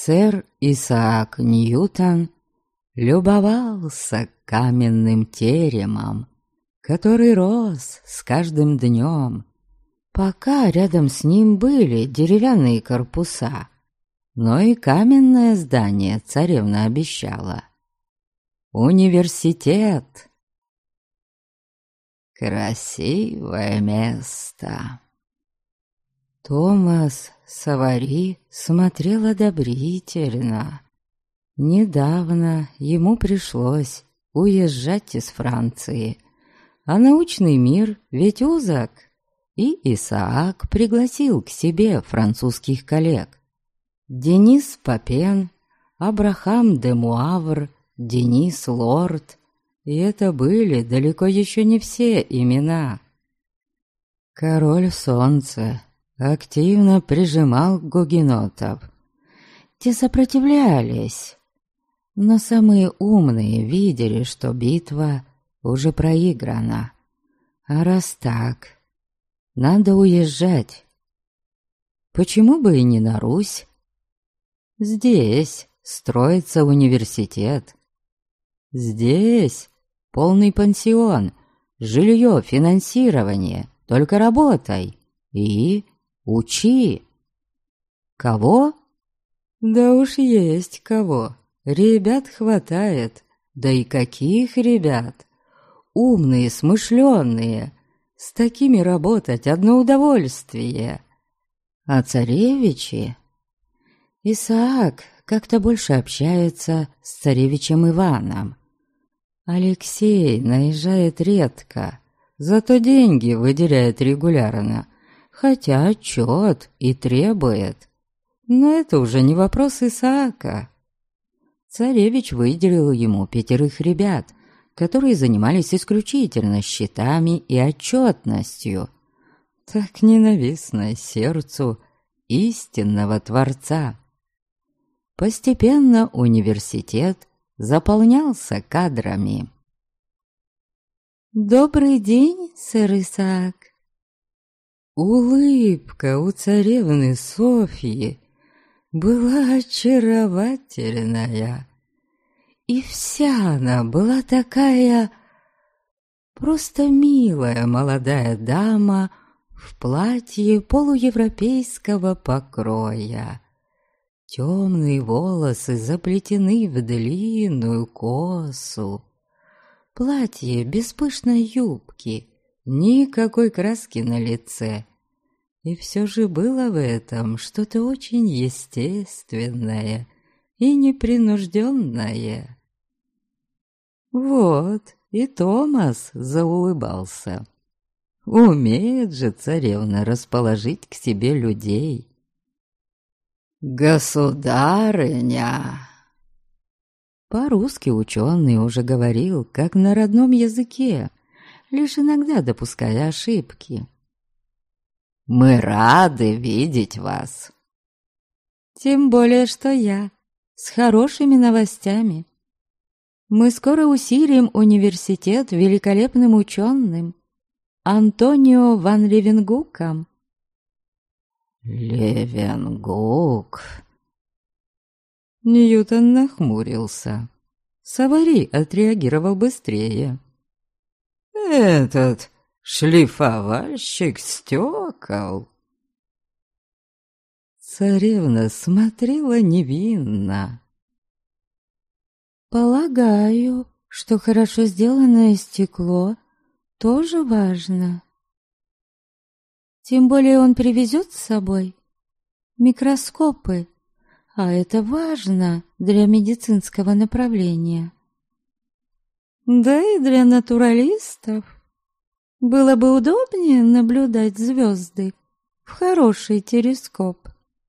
Сэр Исаак Ньютон любовался каменным теремом, который рос с каждым днем, пока рядом с ним были деревянные корпуса, но и каменное здание царевна обещала. Университет. Красивое место. Томас Савари смотрел одобрительно. Недавно ему пришлось уезжать из Франции, а научный мир ведь узок, и Исаак пригласил к себе французских коллег. Денис Папен, Абрахам де Муавр, Денис Лорд, и это были далеко еще не все имена. Король Солнца активно прижимал гугенотов. Те сопротивлялись, но самые умные видели, что битва уже проиграна. А раз так, надо уезжать. Почему бы и не на Русь? Здесь строится университет. Здесь полный пансион, жилье, финансирование. Только работай и учи. Кого? Да уж есть кого. Ребят хватает. Да и каких ребят? Умные, смышленые. С такими работать одно удовольствие. А царевичи? Исаак как-то больше общается с царевичем Иваном. Алексей наезжает редко, зато деньги выделяет регулярно, хотя отчет и требует. Но это уже не вопрос Исаака. Царевич выделил ему 5 ребят, которые занимались исключительно счетами и отчетностью, так ненавистной сердцу истинного Творца. Постепенно университет заполнялся кадрами. «Добрый день, сэр Исаак!» Улыбка у царевны Софьи была очаровательная, и вся она была такая просто милая молодая дама в платье полуевропейского покроя. Темные волосы заплетены в длинную косу. Платье без пышной юбки, никакой краски на лице. И все же было в этом что-то очень естественное и непринужденное. Вот и Томас заулыбался. Умеет же царевна расположить к себе людей. «Государыня!» По-русски ученый уже говорил, как на родном языке, лишь иногда допуская ошибки. «Мы рады видеть вас!» «Тем более, что я, с хорошими новостями. Мы скоро усилим университет великолепным ученым, Антонио ван Левенгуком». «Левенгук...» Ньютон нахмурился. Савари отреагировал быстрее. «Этот шлифовальщик стекол...» Царевна смотрела невинно. «Полагаю, что хорошо сделанное стекло тоже важно. Тем более он привезет с собой микроскопы, а это важно для медицинского направления. Да и для натуралистов. Было бы удобнее наблюдать звезды в хороший телескоп».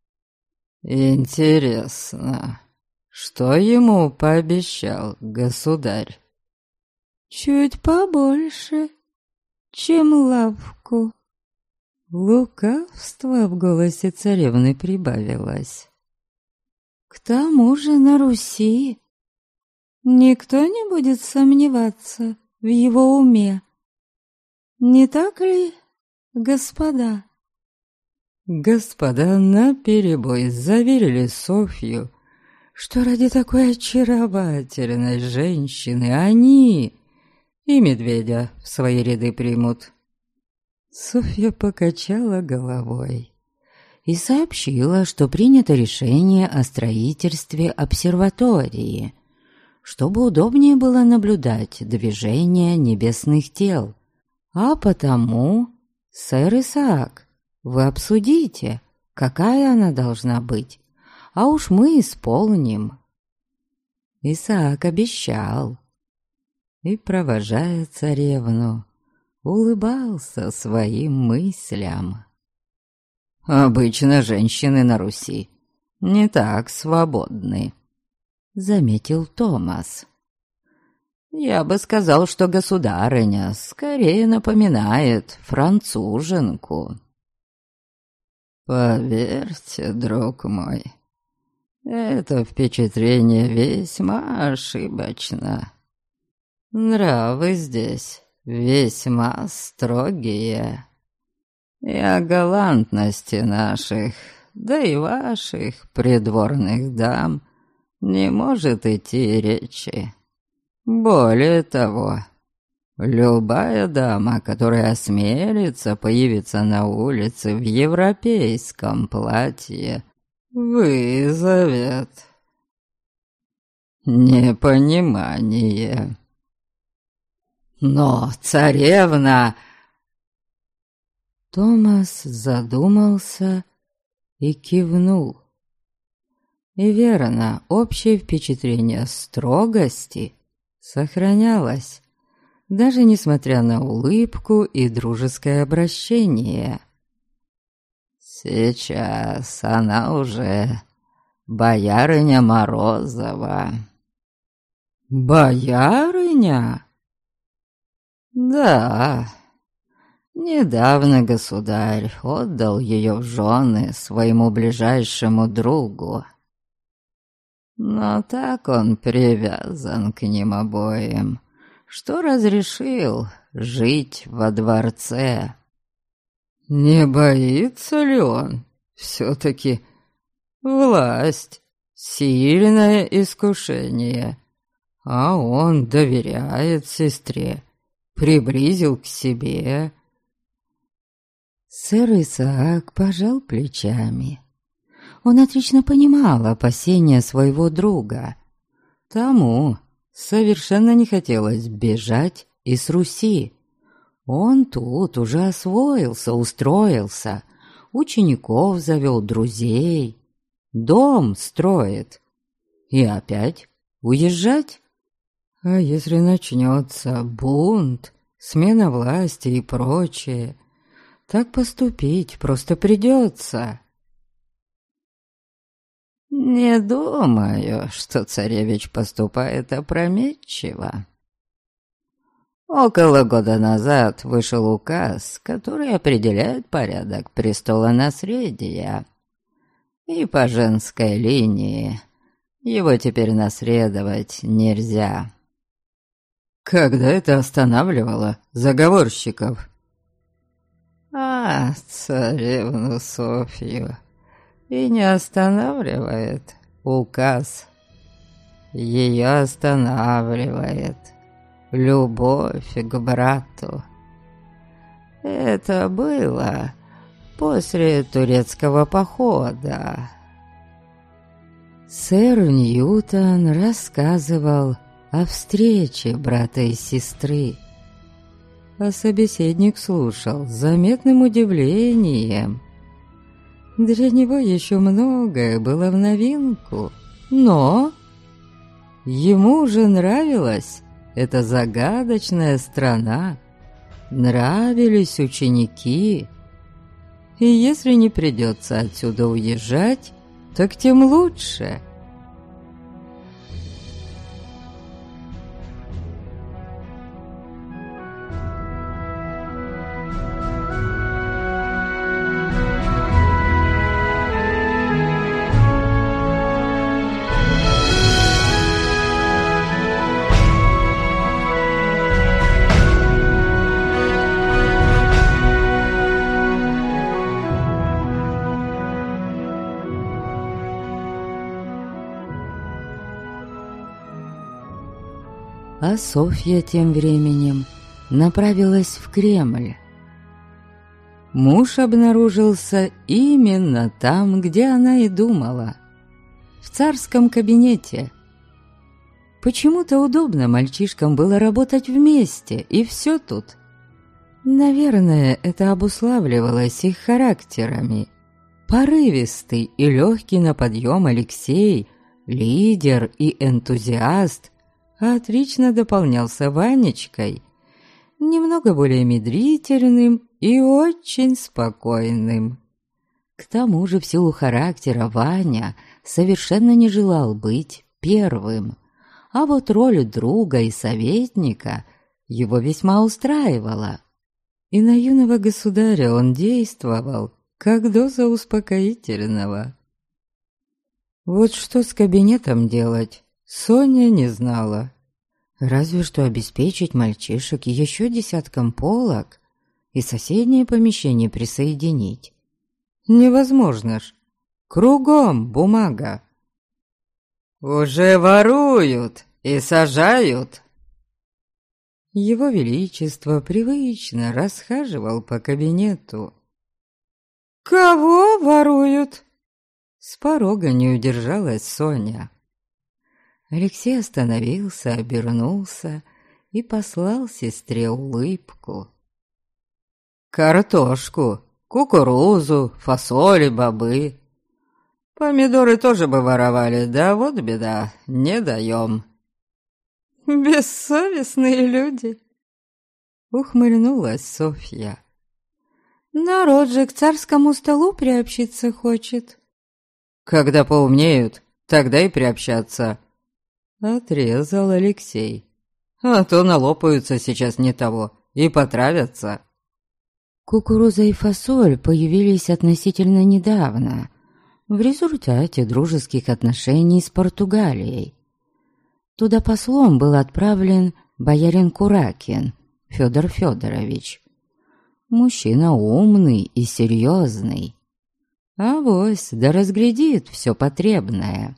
«Интересно, что ему пообещал государь?» «Чуть побольше, чем лавку». Лукавство в голосе царевны прибавилось. «К тому же на Руси никто не будет сомневаться в его уме. Не так ли, господа?» Господа наперебой заверили Софью, что ради такой очаровательной женщины они и медведя в свои ряды примут. Софья покачала головой и сообщила, что принято решение о строительстве обсерватории, чтобы удобнее было наблюдать движение небесных тел. А потому, сэр Исаак, вы обсудите, какая она должна быть, а уж мы исполним. Исаак обещал и, провожая царевну, улыбался своим мыслям. «Обычно женщины на Руси не так свободны», — заметил Томас. «Я бы сказал, что государыня скорее напоминает француженку». «Поверьте, друг мой, это впечатление весьма ошибочно. Нравы здесь весьма строгие, и о галантности наших, да и ваших придворных дам не может идти речи. Более того, любая дама, которая осмелится появиться на улице в европейском платье, вызовет непонимание. Но царевна...» Томас задумался и кивнул. И верно, общее впечатление строгости сохранялось, даже несмотря на улыбку и дружеское обращение. «Сейчас она уже боярыня Морозова». «Боярыня?» «Да, недавно государь отдал ее в жены своему ближайшему другу. Но так он привязан к ним обоим, что разрешил жить во дворце». «Не боится ли он? Все-таки власть — сильное искушение, а он доверяет сестре, приблизил к себе». Сэр Исаак пожал плечами. Он отлично понимал опасения своего друга. Тому совершенно не хотелось бежать из Руси. Он тут уже освоился, устроился, учеников завел, друзей, дом строит. И опять уезжать? А если начнется бунт, смена власти и прочее, так поступить просто придется. «Не думаю, что царевич поступает опрометчиво. Около года назад вышел указ, который определяет порядок престолонаследия, и по женской линии его теперь наследовать нельзя». «Когда это останавливало заговорщиков?» «А царевну Софью и не останавливает указ. Ее останавливает любовь к брату. Это было после турецкого похода». Сэр Ньютон рассказывал о встрече брата и сестры, а собеседник слушал с заметным удивлением. Для него еще многое было в новинку, но ему уже нравилась эта загадочная страна, нравились ученики, и если не придется отсюда уезжать, так тем лучше. А Софья тем временем направилась в Кремль. Муж обнаружился именно там, где она и думала, в царском кабинете. Почему-то удобно мальчишкам было работать вместе, и все тут. Наверное, это обуславливалось их характерами. Порывистый и легкий на подъем Алексей, лидер и энтузиаст, отлично дополнялся Ванечкой, немного более медлительным и очень спокойным. К тому же в силу характера Ваня совершенно не желал быть первым, а вот роль друга и советника его весьма устраивала. И на юного государя он действовал как доза успокоительного. Вот что с кабинетом делать, Соня не знала. Разве что обеспечить мальчишек еще десятком полок и соседнее помещение присоединить. Невозможно ж. Кругом бумага. «Уже воруют и сажают!» Его Величество привычно расхаживал по кабинету. «Кого воруют?» С порога не удержалась Соня. Алексей остановился, обернулся и послал сестре улыбку. «Картошку, кукурузу, фасоли, бобы. Помидоры тоже бы воровали, да вот беда, не даем». «Бессовестные люди!» Ухмыльнулась Софья. «Народ же к царскому столу приобщиться хочет». «Когда поумнеют, тогда и приобщаться», — отрезал Алексей. «А то налопаются сейчас не того и потравятся». Кукуруза и фасоль появились относительно недавно, в результате дружеских отношений с Португалией. Туда послом был отправлен боярин Куракин Федор Федорович. Мужчина умный и серьезный. Авось да разглядит все потребное.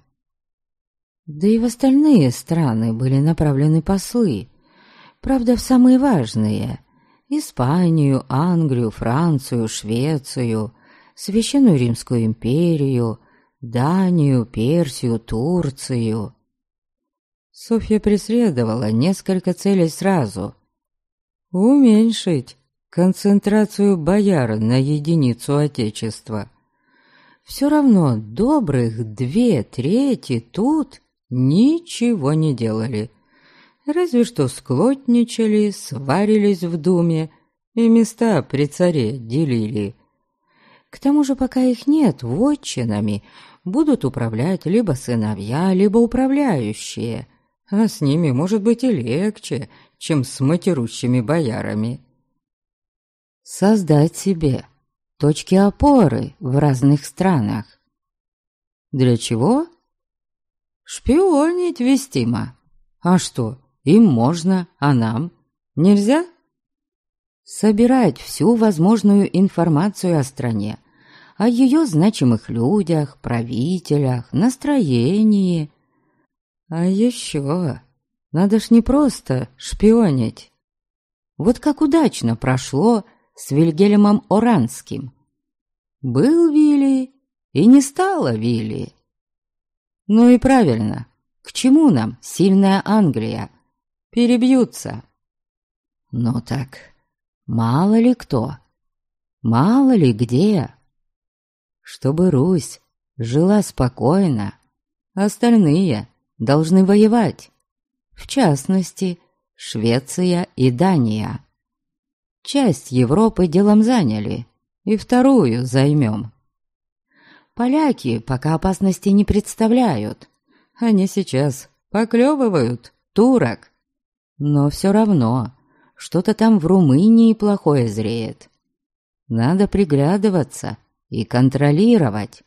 Да и в остальные страны были направлены послы, правда, в самые важные — Испанию, Англию, Францию, Швецию, Священную Римскую империю, Данию, Персию, Турцию. Софья преследовала несколько целей сразу. Уменьшить концентрацию бояр на единицу отечества. Все равно добрых 2/3 тут ничего не делали. Разве что склотничали, сварились в думе и места при царе делили. К тому же, пока их нет, вотчинами будут управлять либо сыновья, либо управляющие, а с ними может быть и легче, чем с матерущими боярами. Создать себе точки опоры в разных странах. Для чего? Шпионить вестимо. А что, им можно, а нам нельзя? Собирать всю возможную информацию о стране, о ее значимых людях, правителях, настроении. А еще надо ж не просто шпионить. Вот как удачно прошло с Вильгельмом Оранским. Был Вилли, и не стало Вилли. Ну и правильно, к чему нам сильная Англия? Перебьются. Ну так, мало ли кто, мало ли где. Чтобы Русь жила спокойно, остальные должны воевать. В частности, Швеция и Дания. Часть Европы делом заняли, и вторую займем. Поляки пока опасности не представляют. Они сейчас поклевывают турок. Но все равно, что-то там в Румынии плохое зреет. Надо приглядываться и контролировать.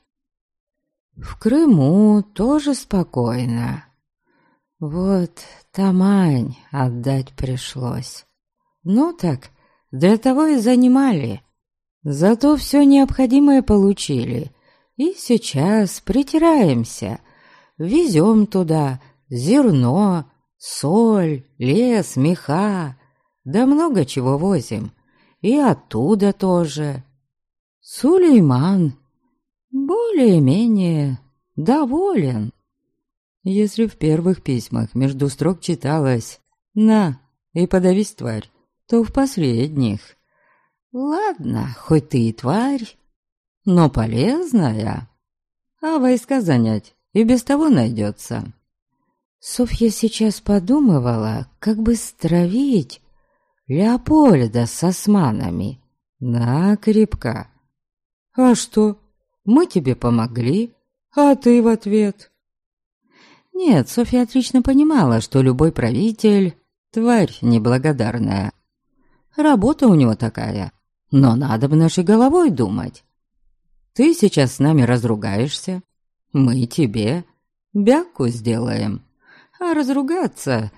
В Крыму тоже спокойно. Вот Тамань отдать пришлось. Ну так, для того и занимали. Зато все необходимое получили. И сейчас притираемся. Везем туда зерно, Соль, лес, меха, да много чего возим. И оттуда тоже. Сулейман более-менее доволен. Если в первых письмах между строк читалось «На, и подавись, тварь», то в последних «Ладно, хоть ты и тварь, но полезная, а войска занять и без того найдется». Софья сейчас подумывала, как бы стравить Леопольда с османами. Накрепко. «А что? Мы тебе помогли, а ты в ответ». Нет, Софья отлично понимала, что любой правитель — тварь неблагодарная. Работа у него такая, но надо бы нашей головой думать. Ты сейчас с нами разругаешься, мы тебе бяку сделаем, а разругаться...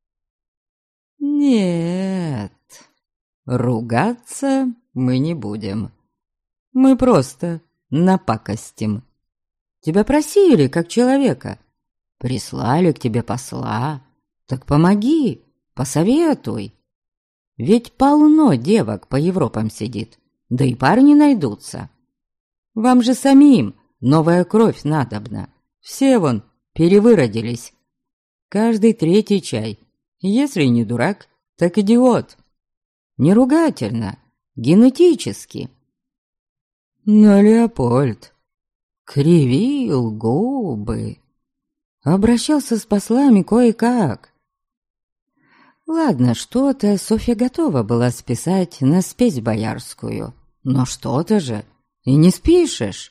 Нет, ругаться мы не будем. Мы просто напакостим. Тебя просили, как человека. Прислали к тебе посла. Так помоги, посоветуй. Ведь полно девок по Европам сидит, да и парни найдутся. Вам же самим новая кровь надобна. Все вон перевыродились. Каждый третий чай. Если не дурак, так идиот. Не ругательно, генетически. Но Леопольд кривил губы. Обращался с послами кое-как. Ладно, что-то Софья готова была списать на спесь боярскую. Но что-то же и не спишешь.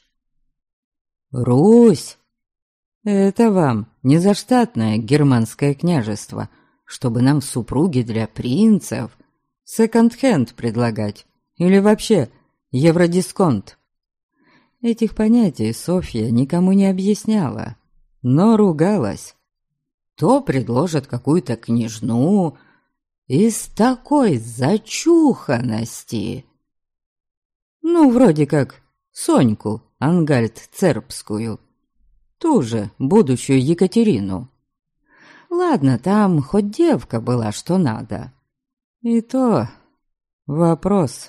Русь — это вам не заштатное германское княжество, чтобы нам в супруги для принцев секонд-хенд предлагать или вообще евродисконт. Этих понятий Софья никому не объясняла, но ругалась. То предложат какую-то княжну из такой зачуханности. Ну, вроде как Соньку Ангальд-Цербскую, ту же будущую Екатерину. Ладно, там хоть девка была, что надо. И то вопрос.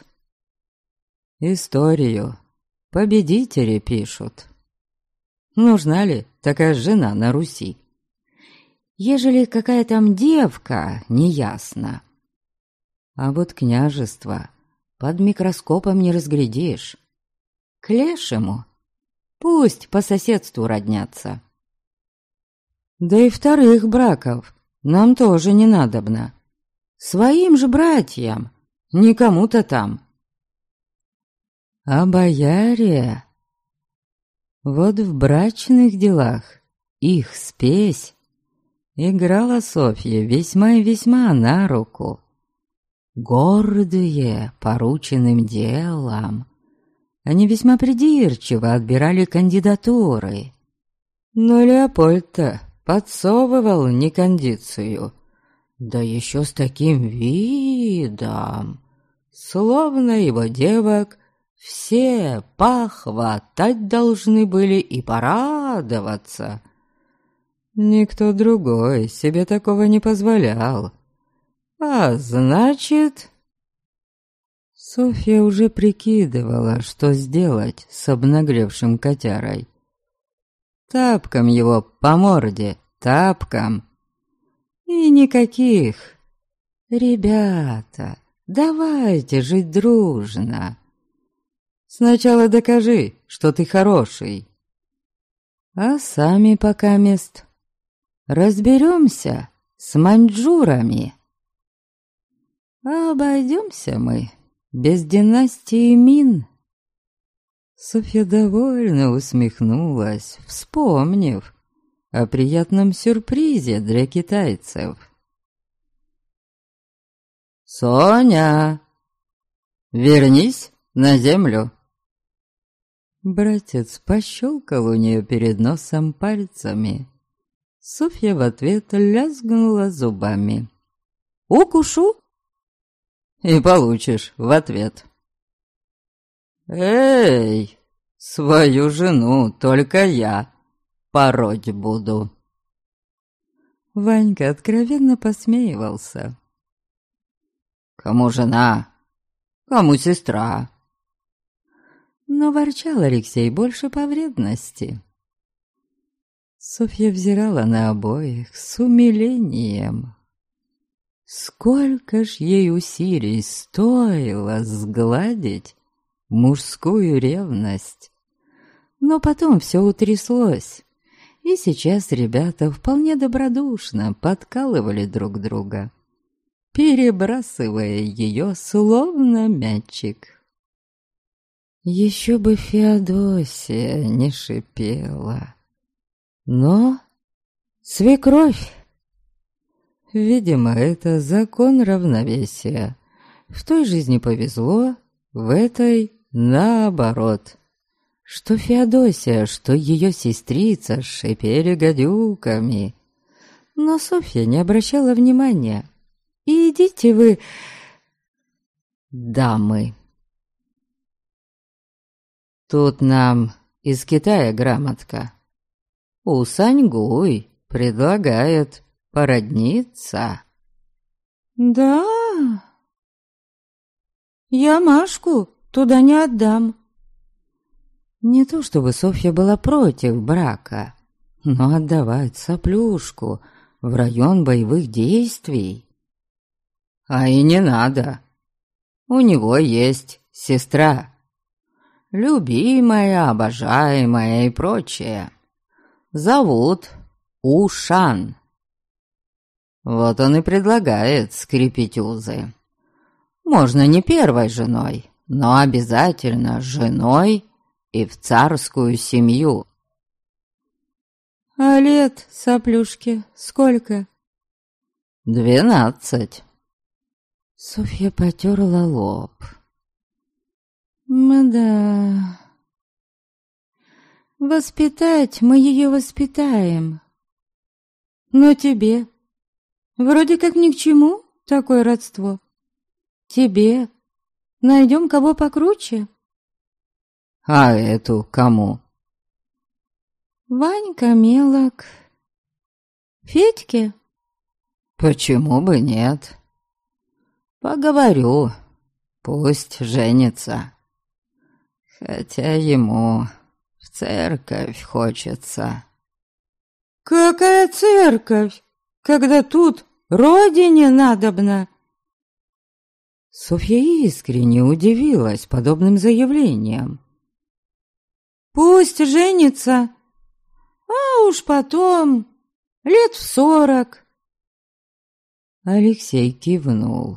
Историю победители пишут. Нужна ли такая жена на Руси? Ежели какая там девка, неясно. А вот княжество под микроскопом не разглядишь. К лешему пусть по соседству роднятся. Да и вторых браков нам тоже не надобно. Своим же братьям, не кому-то там. А бояре... Вот в брачных делах их спесь играла Софья весьма и весьма на руку. Гордые порученным делом, они весьма придирчиво отбирали кандидатуры. Но Леопольд-то подсовывал некондицию, да еще с таким видом, словно его девок все похватать должны были и порадоваться. Никто другой себе такого не позволял. А значит... Софья уже прикидывала, что сделать с обнагревшим котярой. Тапком его по морде, тапком. И никаких. Ребята, давайте жить дружно. Сначала докажи, что ты хороший. А сами пока мест разберемся с маньчжурами. Обойдемся мы без династии Мин. Софья довольно усмехнулась, вспомнив о приятном сюрпризе для китайцев. «Соня, вернись на землю!» Братец пощелкал у нее перед носом пальцами. Софья в ответ лязгнула зубами. «Укушу?» «И получишь в ответ». «Эй, свою жену только я пороть буду». Ванька откровенно посмеивался. «Кому жена, кому сестра?» Но ворчал Алексей больше по вредности. Софья взирала на обоих с умилением. Сколько ж ей усилий стоило сгладить мужскую ревность. Но потом все утряслось, и сейчас ребята вполне добродушно подкалывали друг друга, перебрасывая ее словно мячик. Еще бы Феодосия не шипела. Но свекровь... Видимо, это закон равновесия. В той жизни повезло, в этой наоборот. Что Феодосия, что ее сестрица шипели гадюками. Но Софья не обращала внимания. И идите вы, дамы. Тут нам из Китая грамотка. Усаньгуй предлагает породниться. Да? Я Машку туда не отдам. Не то чтобы Софья была против брака, но отдавать соплюшку в район боевых действий. А и не надо. У него есть сестра. Любимая, обожаемая и прочее. Зовут Ушан. Вот он и предлагает скрепить узы. Можно не первой женой, но обязательно женой и в царскую семью. А лет соплюшке сколько? 12. Софья потерла лоб. Да. Воспитать мы ее воспитаем. Но тебе вроде как ни к чему такое родство. Тебе найдем кого покруче. А эту кому? Ванька мелок. Федьке? Почему бы нет? Поговорю, пусть женится. Хотя ему в церковь хочется. Какая церковь, когда тут родине надобно? Софья искренне удивилась подобным заявлением. Пусть женится, а уж потом, лет в 40. Алексей кивнул.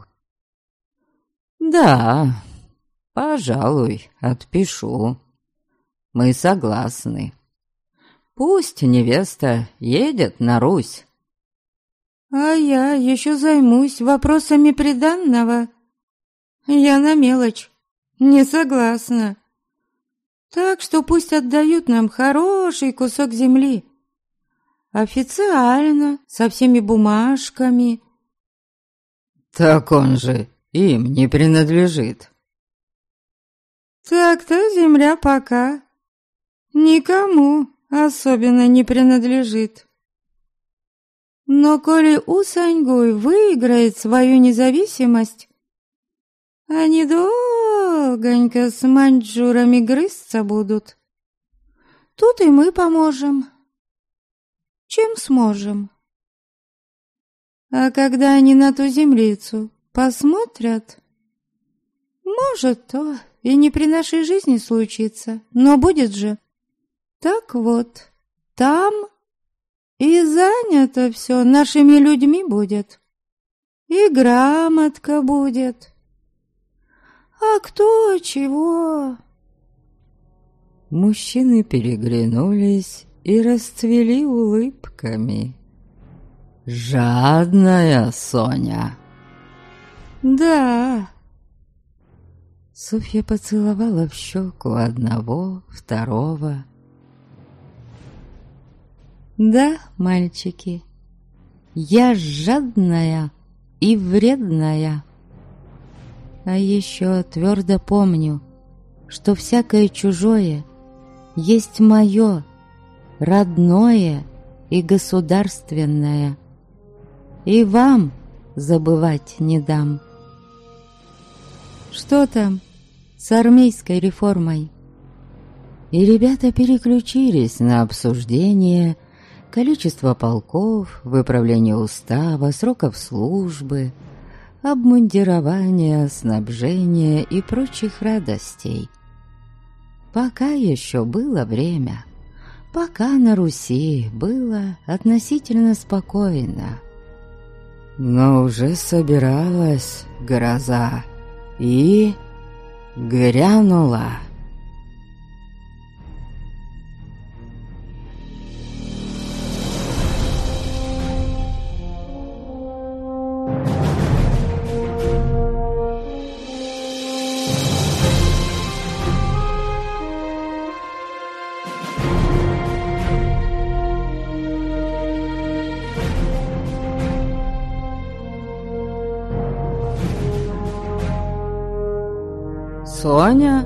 Да, пожалуй, отпишу. Мы согласны. Пусть невеста едет на Русь. А я еще займусь вопросами приданного. Я на мелочь не согласна. Так что пусть отдают нам хороший кусок земли. Официально, со всеми бумажками. Так он же им не принадлежит. Так-то земля пока никому особенно не принадлежит. Но коли Усаньгуй выиграет свою независимость, они долгонько с маньчжурами грызться будут. Тут и мы поможем, чем сможем. А когда они на ту землицу посмотрят, может, то и не при нашей жизни случится, но будет же. Так вот, там и занято все нашими людьми будет, и грамотка будет. А кто чего? Мужчины переглянулись и расцвели улыбками. Жадная Соня. Да. Софья поцеловала в щеку одного, второго. Да, мальчики, я жадная и вредная. А еще твердо помню, что всякое чужое есть мое, родное и государственное. и вам забывать не дам. Что там с армейской реформой?» И ребята переключились на обсуждение количества полков, выправления устава, сроков службы, обмундирования, снабжения и прочих радостей. Пока еще было время, пока на Руси было относительно спокойно. Но уже собиралась гроза и грянула. «Соня?»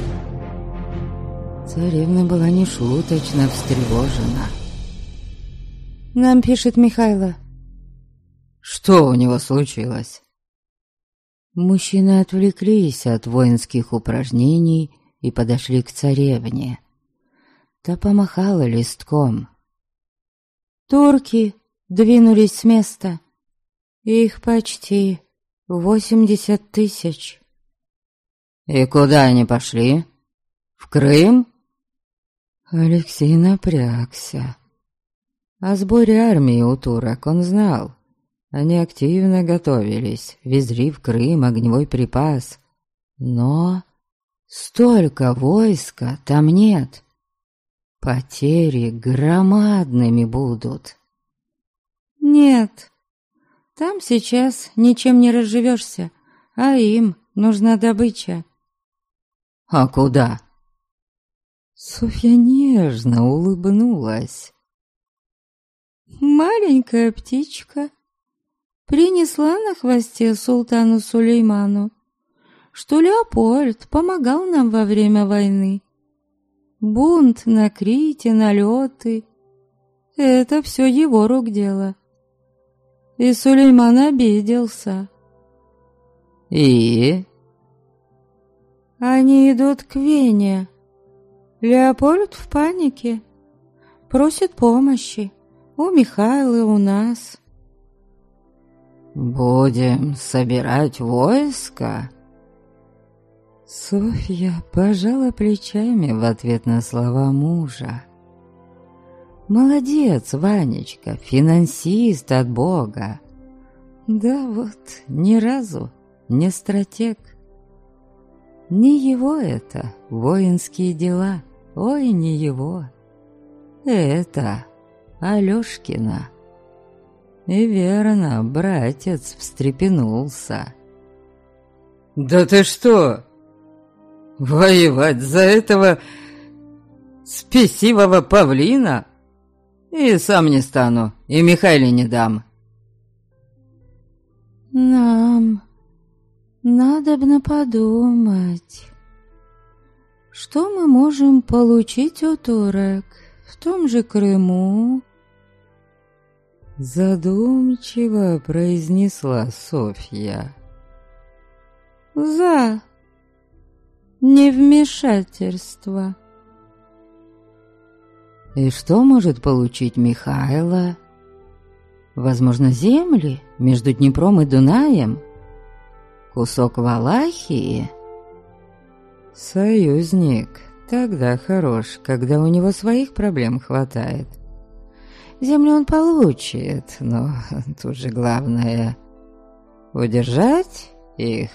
Царевна была нешуточно встревожена. «Нам пишет Михайло». «Что у него случилось?» Мужчины отвлеклись от воинских упражнений и подошли к царевне. Та помахала листком. «Турки двинулись с места. Их почти 80 тысяч». «И куда они пошли? В Крым?» Алексей напрягся. О сборе армии у турок он знал. Они активно готовились, везли в Крым огневой припас. Но столько войска там нет. Потери громадными будут. «Нет, там сейчас ничем не разживешься, а им нужна добыча». «А куда?» Софья нежно улыбнулась. «Маленькая птичка принесла на хвосте султану Сулейману, что Леопольд помогал нам во время войны. Бунт на Крите, налеты — это все его рук дело. И Сулейман обиделся». «И?» «Они идут к Вене. Леопольд в панике, просит помощи у Михаила, у нас». «Будем собирать войско?» Софья пожала плечами в ответ на слова мужа. «Молодец, Ванечка, финансист от Бога. Да вот, ни разу не стратег. Не его это, воинские дела, ой, не его. Это Алёшкина». И верно, братец встрепенулся. «Да ты что? Воевать за этого спесивого павлина? И сам не стану, и Михайле не дам». «Нам надобно подумать, что мы можем получить у турок в том же Крыму». Задумчиво произнесла Софья. «За невмешательство». И что может получить Михайло? Возможно, земли между Днепром и Дунаем? Кусок Валахии? Союзник тогда хорош, когда у него своих проблем хватает. Землю он получит, но тут же главное — удержать их.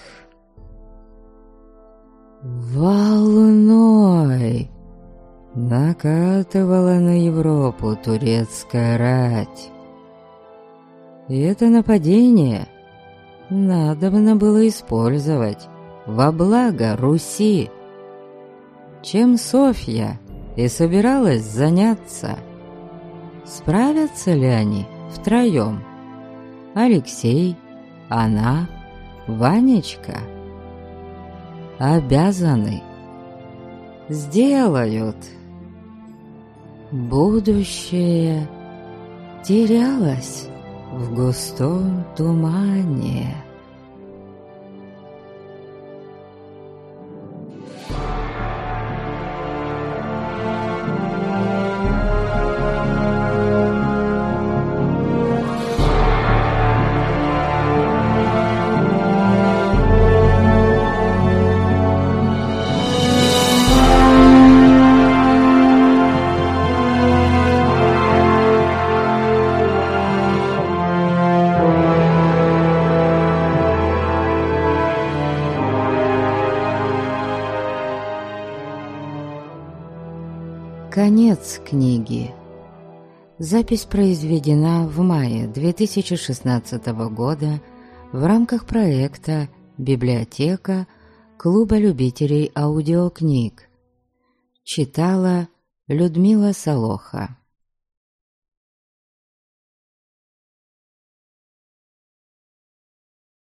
Волной накатывала на Европу турецкая рать. И это нападение надобно было использовать во благо Руси, чем Софья и собиралась заняться. Справятся ли они втроем? Алексей, она, Ванечка? Обязаны. Сделают. Будущее терялось в густом тумане. Конец книги. Запись произведена в мае 2016 года в рамках проекта «Библиотека Клуба любителей аудиокниг». Читала Людмила Солоха.